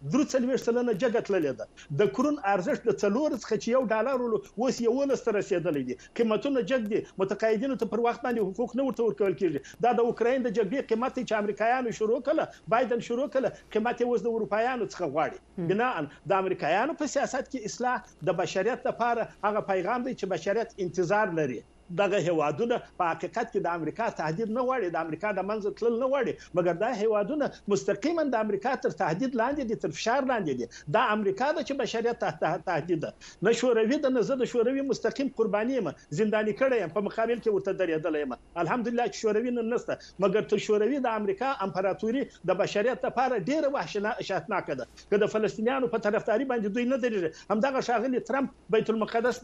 3.4% جګتللې ده، د کرون ارزښت د 4 څخه چې $1 اوس 11 ته رسیدلی دي، قیمتونه جګ دي، متقاعدینو ته پر وخت باندې حقوق نه ورته ورکول کیږي. دا د اوکراین د جګړې قیمت چې امریکایانو شروع کړه، بایدن شروع کړه، قیمت اوس د اروپایانو څخه غواړي. بنا د امریکایانو په سیاست کې اصلاح د بشریت لپاره هغه پیغام دی چې بشریت انتظار لري. دغه هیوادونه په حقیقت کې د امریکا تهدید نه غواړي، د امریکا د منځ تلل نه غواړي، مګر دا هیوادونه مستقیما د امریکا تر تهدید لاندې دي، تر فشار لاندې دي. دا امریکا د چې بشریت تحت تهدید ده، نه شوروي د نه زه د شوروي مستقیم قرباني یم، زنداني کړی یم، په مقابل کې ورته درېدلی یم. الحمدلله چې شوروي نن نشته، مګر تر شوروي د امریکا امپراتوري د بشریت لپاره ډیره وحشتناکه ده. که د فلسطینیانو په طرفداري باندې دوی نه درېږي، همدغه ښاغلي ترامپ بیت المقدس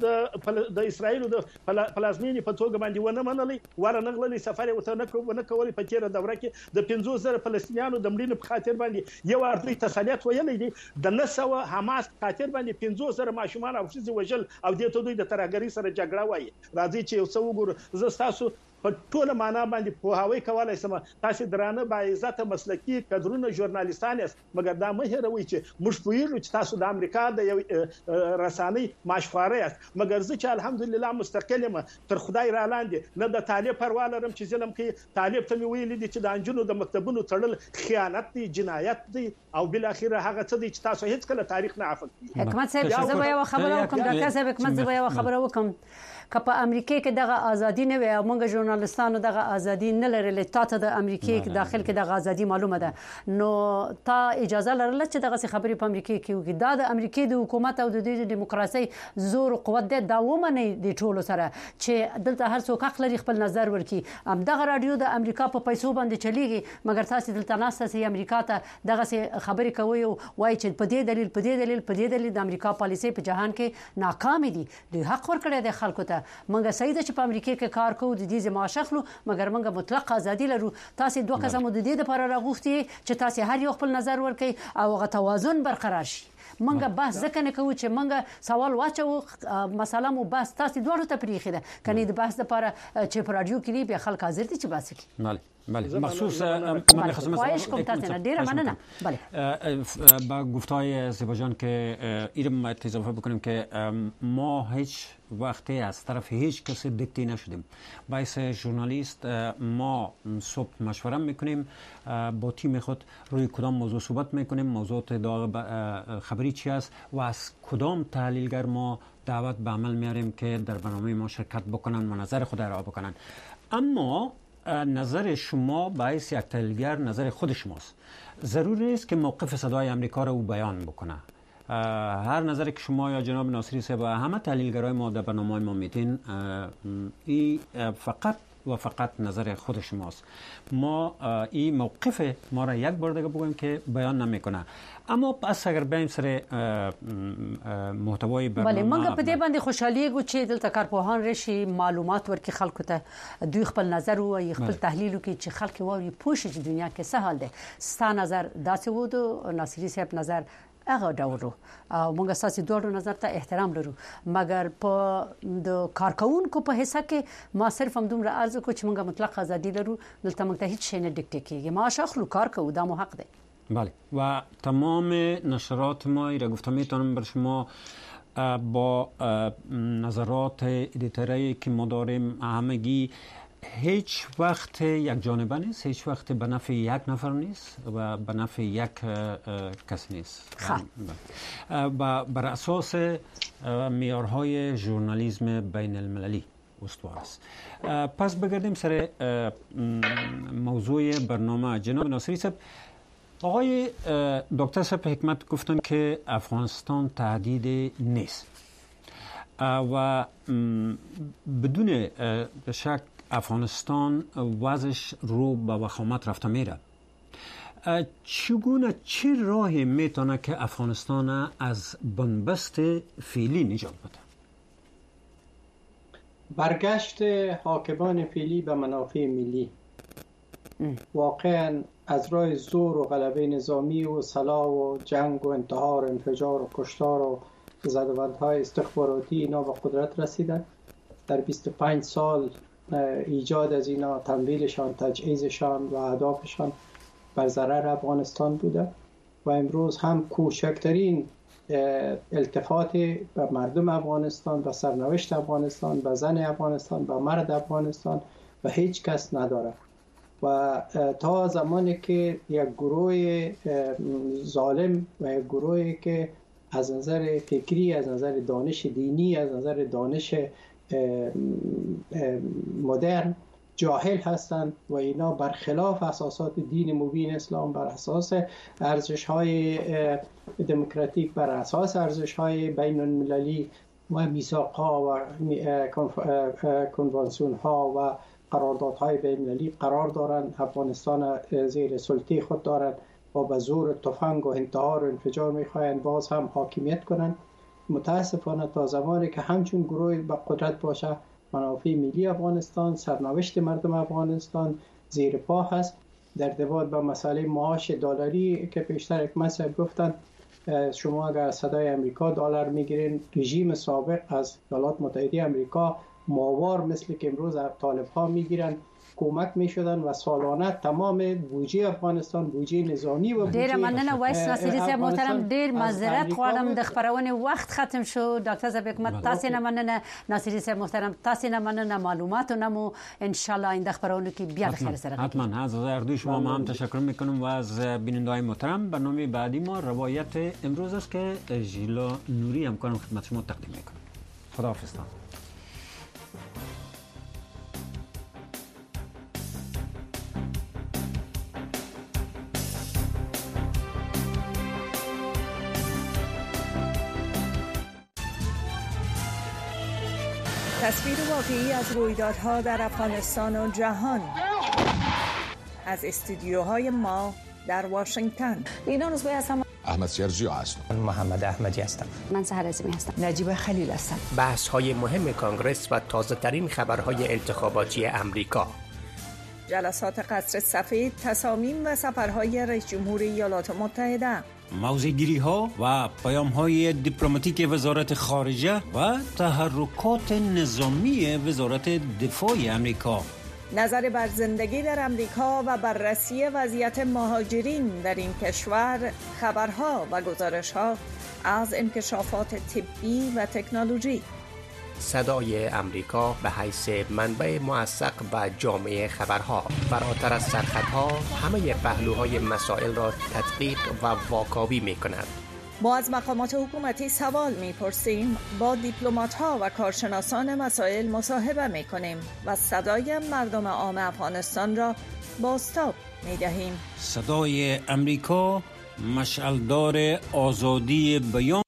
د اسرائیل د پلازمینې په توګه باندې ونه منلي، ورنغلي سفر ورته نه کولی. په تیره دوره کې د 50,000 فلسطینیانو د مړینې په خاطر باندې یو اردوی تسلیت ویلي دي، د 900 حماس په خاطر باندې 50,000 ماشومان او ښځې وژل او دې ته دوی د ترهګرۍ سره جګړه وایي. راځي چې یو څه وګورو. زه ستاسو په ټوله معنا باندې پوهاوی کولای شم، تاسو درانه با عزت مسلکی کډرونه ژورنالیستان یاست، مګر دا مه هېروئ چې موږ پوهیږو چې تاسو د امریکا د یو رسانۍ ماشخواره یاست، مګر زه چې الحمدلله مستقل یم، تر خدای را لاندې نه د طالب پروا لرم چې ظلم کوي. طالب ته مې ویلي دي چې د انجونو د مکتبونو تړل خیانت دی، جنایت دی، او بل اخر هغه څه دی چې تاسو هیڅ کله تاریخ نه عفو کوي. حکمت صاحب زه به یو خبره وکم، ډاکټر صاحب حکمت زه به یو خبره وکم. که په امریکا کې دغه ازادي نه وي او موږ ژورنالیستانو دغه ازادي نه لرلې، تاسو د امریکا داخل کې دغه ازادي معلومه ده، نو تا اجازه لرله چې دغه خبرې په امریکا کې وکړي. دا د امریکا د حکومت او د دیموکراسي زور او قوت دا ومني د ټولو سره چې دلته هر څوک حق لري خپل نظر ورکړي. دغه رادیو د امریکا په پیسو باندې چلیږي، مګر تاسو دلته ناسته امریکا ته دغه خبرې کوي او وایي چې په دې دلیل د امریکا پالیسي په جهان کې ناکام دي. دوی حق ورکړي د خلکو ته. منګه سیده چې په امریکا کې کار کوو، د دې معاش اخلو، مګر منګه مطلق ازادي لرو. تاسو دوه قسمه د دې لپاره راغوښتي چې تاسو هر یو خپل نظر ورکړي او غو توازن برقرار شي. منګه بحث ځکه نه کوو چې منګه سوال واچو، مسله مو بس تاسو دوه ته پریخي ده، کني د بحث لپاره چې په رادیو کې به خلک حاضر دي چې بحث کوي. بله مخصوص من خدمت با گفتای زیبا که ایرم باید اضافه بکنیم که ما هیچ وقتی از طرف هیچ کسی دیکته نشدیم. باعث ژورنالیست ما صبح مشوره میکنیم با تیم خود روی کدام موضوع صحبت میکنیم، موضوعات داغ خبری چی است و از کدام تحلیلگر ما دعوت به عمل میاریم که در برنامه ما شرکت بکنن و نظر خود ارائه بکنن. اما نظر شما به حیث یک تحلیلگر نظر خود شماست. ضروری است که موقف صدای امریکا را او بیان بکنه. هر نظری که شما یا جناب ناصری صاحب و همه تحلیلگرای ما در برنامه ما میتین، این فقط و فقط نظر خود شماست. ما این موقف ما را یک بار دیگه بگویم که بیان نمیکنه. اما پس اگر بریم سر محتوای برنامه، بله، منګه په دې باندې خوشحالي غو چې دلته کارپوهان رشي معلومات ورکړي خلکو ته، دوی خپل نظر او خپل تحلیل کوي چې خلک وایي پوښتنه چې دنیا کې څه حال ده. ستا نظر داسې و دو ناصری صاحب نظر هغه ډول او موږ اساسي دوړو نظر ته احترام لرو، مګر په د کارکونکو په حصہ کې ما صرف هم دومره عرض کو چې موږ مطلق ازادي لرو، دلته موږ ته هیڅ شی نه ډیکټ کیږي، ما شخصو کار کوو، دا مو حق دی. بله، و تمام نشرات ما را گفتم میتونم بر شما با نظرات ادیتوری که ما داریم همگی هیچ وقت یک جانبه نیست، هیچ وقت به نفع یک نفر نیست و به نفع یک کس نیست. بر اساس معیارهای ژورنالیسم بین المللی استوار است. پس بگردیم سر موضوع برنامه. جناب ناصری صاحب، آقای دکتر صاحب حکمت گفتن که افغانستان تهدید نیست و بدون شک افغانستان وضعش رو به وخامت رفته میره. چگونه چه راهی میتونه که افغانستان از بنبست فعلی نجات بده؟ برگشت حاکمان فعلی به منافع ملی. واقعا از راه زور و غلبه نظامی و سلاح و جنگ و انتحار و انفجار و کشتار و زدوندهای استخباراتی اینا به قدرت رسیدن. در 25 سال ایجاد از اینا، تمویلشان، تجهیزشان و اهدافشان بر ضرر افغانستان بوده و امروز هم کوچکترین التفات به مردم افغانستان، به سرنوشت افغانستان، به زن افغانستان، به مرد افغانستان و هیچ کس نداره. و تا زمانی که یک گروه ظالم و یک گروهی که از نظر فکری، از نظر دانش دینی، از نظر دانش مدرن جاهل هستند و اینا برخلاف اساسات دین مبین اسلام، بر اساس ارزش‌های دموکراتیک، بر اساس ارزش‌های بین المللی و میثاق‌ها و کنوانسیون‌ها و قراردادهای بین المللی قرار دارند، افغانستان زیر سلطه خود دارند و به زور تفنگ و انتحار و انفجار می‌خواهند باز هم حاکمیت کنند. متاسفانه تا زمانی که همچون گروه به قدرت باشه، منافع ملی افغانستان، سرنوشت مردم افغانستان زیر پا هست. در ارتباط با مسئله معاش دلاری که پیشتر حکمت صاحب گفتن، شما اگر صدای امریکا دلار میگیرین، رژیم سابق از ایالات متحده امریکا ماوار مثل که امروز طالب ها میگیرن کمک میشدن و سالانه تمام بودجه افغانستان، بودجه نظامی و بودجه ډیر مننه وایس ناصری صاحب محترم، ډیر معذرت غواړم د خبرونه وخت ختم شو. ډاکټر صاحب حکمت تاسو نه مننه، ناصری صاحب محترم تاسو نه مننه، معلوماتونه مو ان شاء الله آینده خبرونه کې بیا بخیر سره. حتما از اردوی شما ما هم تشکر میکنم و از بیننده‌های محترم. برنامه بعدی ما روایت امروز است که ژیلا نوری همکارم خدمت شما تقدیم میکنم. خداحافظ. تصویر واقعی از رویدادها در افغانستان و جهان از استودیوهای ما در واشنگتن. اینا روزبه هستم. احمد سیرجی هستم. من محمد احمدی هستم. من سحر عظیمی هستم. نجیب خلیل هستم. بحث‌های مهم کانگرس و تازه‌ترین خبرهای انتخاباتی امریکا. جلسات قصر سفید، تصامیم و سفرهای رئیس جمهور ایالات متحده. موضع‌گیری‌ها و پیام‌های دیپلماتیک وزارت خارجه و تحرکات نظامی وزارت دفاع امریکا. نظر بر زندگی در امریکا و بررسی وضعیت مهاجرین در این کشور، خبرها و گزارش‌ها از انکشافات طبی و تکنولوژی. صدای امریکا به حیث منبع موثق و جامعه خبرها فراتر از سرخطها همه پهلوهای مسائل را تدقیق و واکاوی می کند. ما از مقامات حکومتی سوال می‌پرسیم، با دیپلمات‌ها و کارشناسان مسائل مصاحبه می‌کنیم و صدای مردم عام افغانستان را بازتاب می‌دهیم. صدای امریکا مشعلدار آزادی بیان